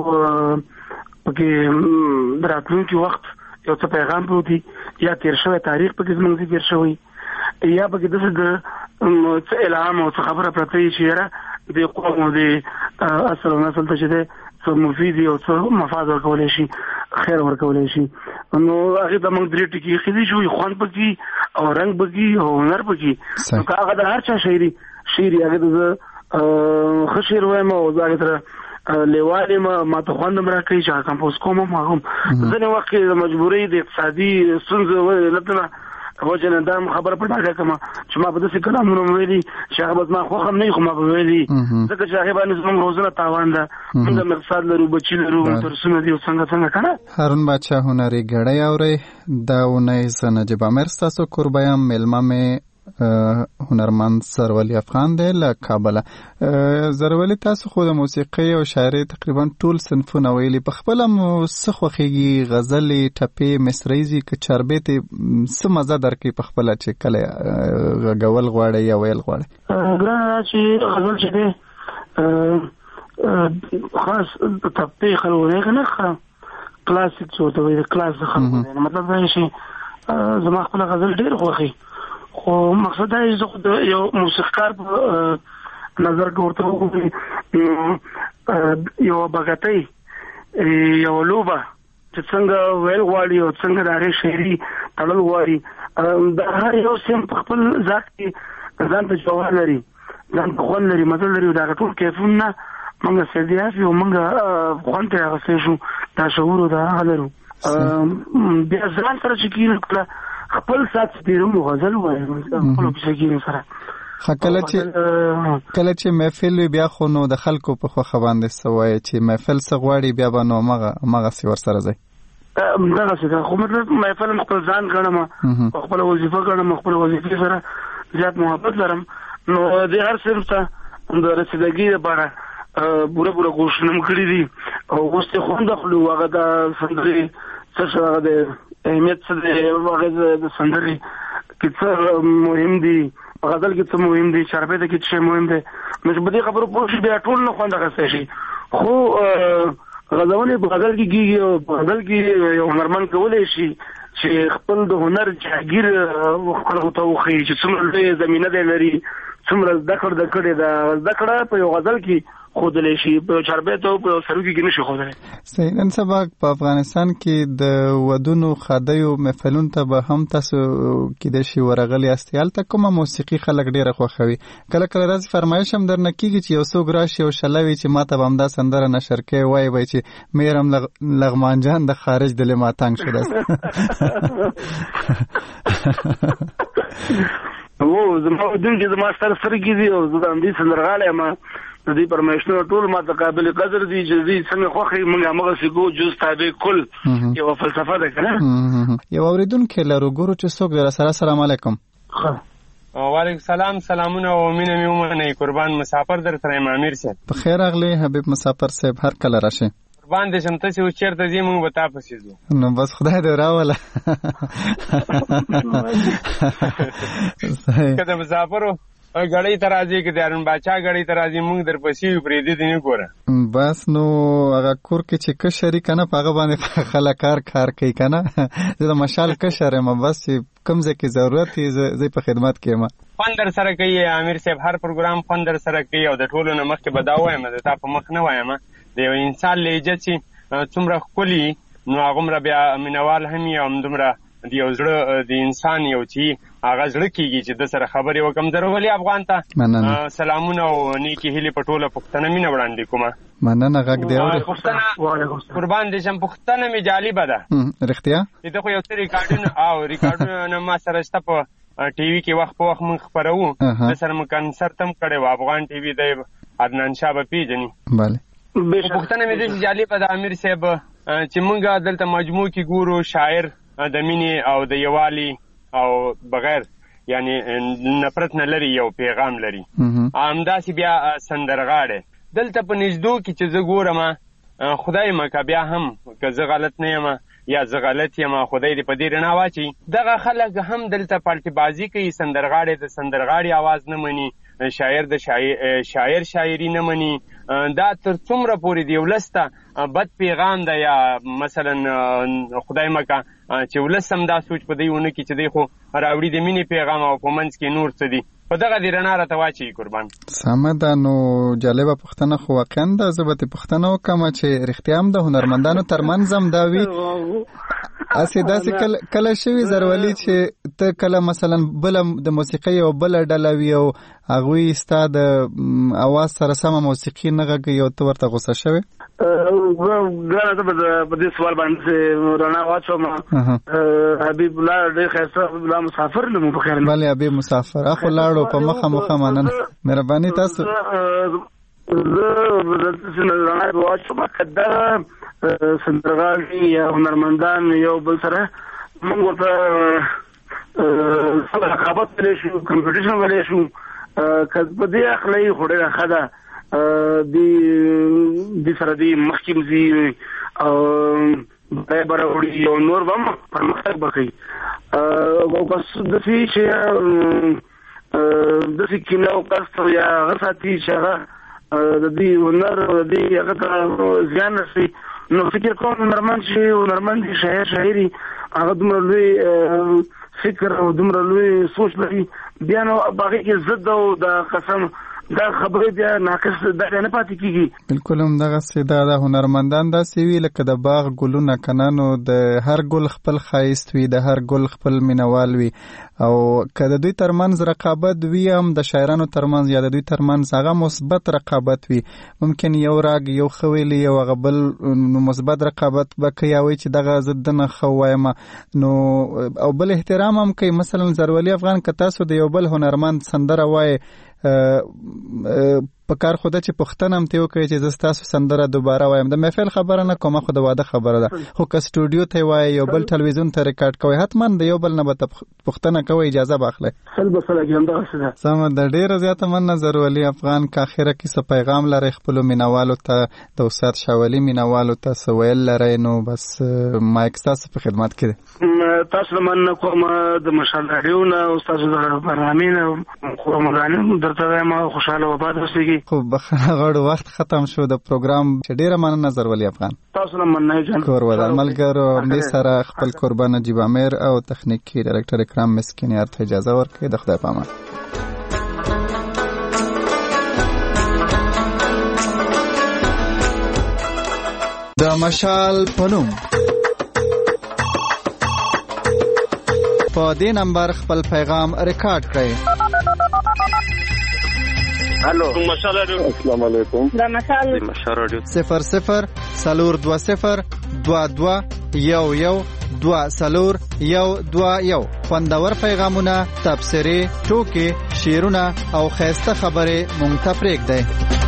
پکې د راتلونکي وخت یو څه پیغام پروت وي، یا تېر شوی تاریخ پکې زموږ تېر شوی، یا پکې داسې د څه الهام او څه خبره پرته وي چې یاره د قوم او د اصل او نسل ته چې دی څه مفید وي او څه مفاد ورکولی شي، خیر ورکولی شي. نو هغې ته موږ درې ټکي ایښي شوي، خوند پکې او رنګ پکې او هنر پکې. نو که هغه د هر چا شاعري شعر هغې ته زه ښه شعر وایم او زه هغې سره لیوال یم، ما ته خوند هم راکوي چې هغه کمپوز کوم هم هغه هم. ځینې وخت کې د مجبورۍ د اقتصادي ستونزو علت نه وجه نه دا خبره په ډاګه کوم چې ما په داسې کلامونو ویلي چې هغه به زما خوښ هم نه وي، خو ما به ویلي ځکه چې هغې باندې زموږ روزنه تاوان ده. موږ هم اقتصاد لرو، بچي لرو، درسونه دي او څنګه څنګه که نه. هارون باچا هنري ګړی اورئ. دا اونۍ زه نجیب امیر ستاسو کوربه یم. میلمه مې هنرمند زرولي افغان دی له کابله. زرولي تاسو خو د موسیقۍ او شاعرۍ تقریبا ټول صنفونه ویلي، په خپله مو څه خوښېږي؟ غزلې، ټپې، مصریزې که چاربیتې څه مزه درکوي په خپله چې کله غږول غواړئ یا ویل غواړئ؟ ګرانه چې غزل چې دی خاص ټپې خلکو دی که نه کلاسیک چې ورته وایي د کلاس د خلکو دی، مطلب دا چې زما خپله غزل ډېر خوښي، خو مقصد دا چې زه خو د یو موسیقار په نظر کې ورته وګورئ یوه بګتۍ، یوه لوبه چې څنګه ویل غواړي او څنګه د هغې شاعري تړل غواړي، د هر یو صنف په خپل ذات کې ځان ته جوهر لري، ځان ته خوند لري، مزه لري. د هغه ټول کیفونه موږ سیدیاف یو موږ خوند ته اخیستی شو، دا شعور او دا هغه لرو. بیا ځان سره چې کېنو کله خپل سات سپیرم غزل وایم خپل بشکینو سره. کله چې کله چې محفل بیا خو نو د خلکو په خوښه باندې سوای چې محفل څه غواړي بیا به نو مغه مغه سی ور سره ځي. دغه څه خو مطلب محفل خپل ځان غنم، خپل وظیفه غنم، خپل وظیفه سره زیات محبت لرم. نو د هر صرف ته د رسیدګۍ لپاره پوره پوره کوشش نم کړی دي او اوس ته خوند خپل هغه د سندري څه څه د اهمیت څه د هغه د سندري کې څه مهم دي غزل کې څه مهم دي چاربې کې څه مهم دي نو په دې خبرو پوه شي بیا ټول نه خوند راځي شي خو غزلونه په غزل کې کیږي او په غزل کې یو هنرمند کولای شي چې خپل د هنر جاګیر خلکو ته وخی چې څومره زمينه دی لري څومره ذکر د کړي دا ذکر په یو غزل کې خودلې شي په چاربې ته په سروګي کې نشي خودلې صحیح نن سبا په افغانستان کې د ودونو خدایو محفلون ته به هم تاسو کې د شي ورغلي استیال ته کومه موسیقي خلک ډیره خوښوي کله کله راځي فرمایش هم درنه کیږي چې یو څوک راشي او شلوي چې ماته به همدا سندره نشر کوي وای وای چې میرم لغمان جان د خارج د لماتنګ شوه او زما د دې زما سره سره کیږي او زه د دې سندرغاله ما د دې پرمیشنو ټول ما ته قابل قدر دي چې دې څنګه خوخي موږ هغه سګو جز تابع کل یو فلسفه ده کنه یو اوریدونکو لرو ګورو چې څوک در سره السلام علیکم وعلیکم سلام سلامونه او مینه می ومنه قربان مسافر در سره امیر صاحب په خیر اغلی حبیب مسافر صاحب هر کله راشه قربان دې شم ته چې چیرته زی موږ وتا پسې زو نو بس خدای دې راوله کله مسافرو غړی ترازی کې دارن باچا غړی ترازی موږ در پسې پرې دې نه ګوره بس نو هغه کور کې چې کشری کنه هغه باندې خلکار کار کوي کنه زه مشال کشره ما بس کوم ځکه ضرورت یې زه په خدمت کې ما فندر سره کوي امیر صاحب هر پروګرام فندر سره کوي او د ټولو نه مخکې بداوم د تا په مخ نه وایم د یو انسان لهجه چې څومره خولي نو هغه مر بیا مینوال هم یم دومره د یو زړه د انسان یو چې هغه زړه کیږي چې د سره خبرې وکم ضروري افغان ته سلامونه او نیکی هلي پټوله پښتنه مینه وړاندې کومه مننه غږ دی او قربان دې شم پښتنه می جالب ده رښتیا دې خو یو څه ریکارډونه او ریکارډونه ما سره شته په ټي وي کې وخت په وخت مونږ خبرو د سره مو کنسرت هم کړی و افغان ټي وي د عدنان شاه په پیجنې bale پښتنه مې دې جالب ده امیر صاحب چې مونږ دلته مجموع کې ګورو شاعر د مینې او د یوالي او بغیر یعنی نفرت نه لري یو پیغام لري همداسې بیا سندرغاړي دلته په نږدو کې چې زه ګورم خدای مکه بیا هم که زه غلط نه یم یا زه غلط یم خدای دې په دې رڼا واچي دغه خلک هم دلته پالټي بازی کوي سندرغاړي د سندرغاړي आवाज نه مني شاعر د شاعر شاعري نه مني دا تر څومره پورې دی ولسته بد پیغام ده یا مثلا خدای مکه چې ولسم دا سوچ په دیونه کې چې دی خو راوړي د مینې پیغام او په منځ کې نور څه دي په دغه دی رڼا راته واچي قربان سمه ده نو جالبه پوښتنه خو واقعا ده زه به دې پوښتنه وکړم چې رښتیا هم د هنرمندانو ترمنځ هم دا وي اسې داسې کله شوي ضروري چې ته کله مثلا بله د موسیقۍ یو بله ډله وي او هغوی ستا د اواز سره سمه موسیقي نه غږوي او ته ورته غوسه شوې ګرانه ته په دې سوال باندې رڼا واچوم حبیب الله ډېر ښایسته حبیب الله مسافر لمو په خیر بله حبیب مسافر اخو لاړو په مخه مخه مننه مهرباني تاسو زه رڼا واچوم که دا سندرغاړي یا هنرمندان یو بل سره موږ ورته رقابت ولی شو کمپټیشن ولی شو که په دې اخلي خو ډېره ښه ده دې سره دې مخکې ځي او بیا به راوړي او نور به هم پرمختګ به کوي او بس داسې چې داسې کینه او قصد یا هغه ساتي چې هغه د دې هنر او د دې هغه ته زیان رسوي نو فکر کوم هنرمند چې هنرمند شاعر شاعري هغه دومره لوی فکر او دومره لوی سوچ لري بیا نو باقي کې ضد او د قسم دا خبرې بیا ناقص دا نه پاتې کیږي بالکل هم دغه سیدا د هنرمندان داسې وي لکه د باغ ګلونه کنه نو د هر ګل خپل ښایست وي د هر ګل خپل مینوال وي او که د دوی ترمنځ رقابت وي هم د شاعرانو ترمنځ یا د دوی ترمنځ هغه مثبت رقابت وي ممکن یو راګ یو ښه ویلی یو هغه بل نو مثبت رقابت به کوي یا وایي چې دغه زه دنه ښه وایم نو او بل احترام هم کوي مثلا زرولي افغان که تاسو د یو بل هنرمند سندره وایي په کار خو د چې پښتنه هم ته وکړي چې زستاسو سندره دوباره وایم د محفل خبره نه کومه خو د واده خبره ده خو که سټوډیو ته وای یو بل ټلویزیون ته ریکارډ کوي حتما د یو بل نه به پښتنه کوي اجازه باخله سل بسله کې هم دا څه سم د ډیره زیاته من نظر ولی افغان کا اخره کې څه پیغام لري خپل مینوالو ته د استاد شاولی مینوالو ته سویل لري نو بس مایک تاسو په خدمت کې تاسو من کوم د مشال راډیو نه استاد د برنامه نه کوم غانم درته ما خوشاله و بعد وسیږي خو بخره غړ وخت ختم شو د پروګرام چې ډیره من نظر ولی افغان تاسو من نه جان کور ودان ملګرو می سره خپل قربان نجیب امیر او تخنیکی ډایرکټر اکرام مسکینیار ته اجازه ورکړي د خدای په امان د مشال پنوم په دې نمبر خپل پیغام ریکارډ کړئ هلو مشال رادیو السلام علیکم دا مشال مشال رادیو صفر صفر سلور دو صفر دو دو یو یو دو سلور یو دو یو خوندور پیغامونه تبصرې ټوکې شعرونه او خیسته خبرې مونږ ته پرېږدئ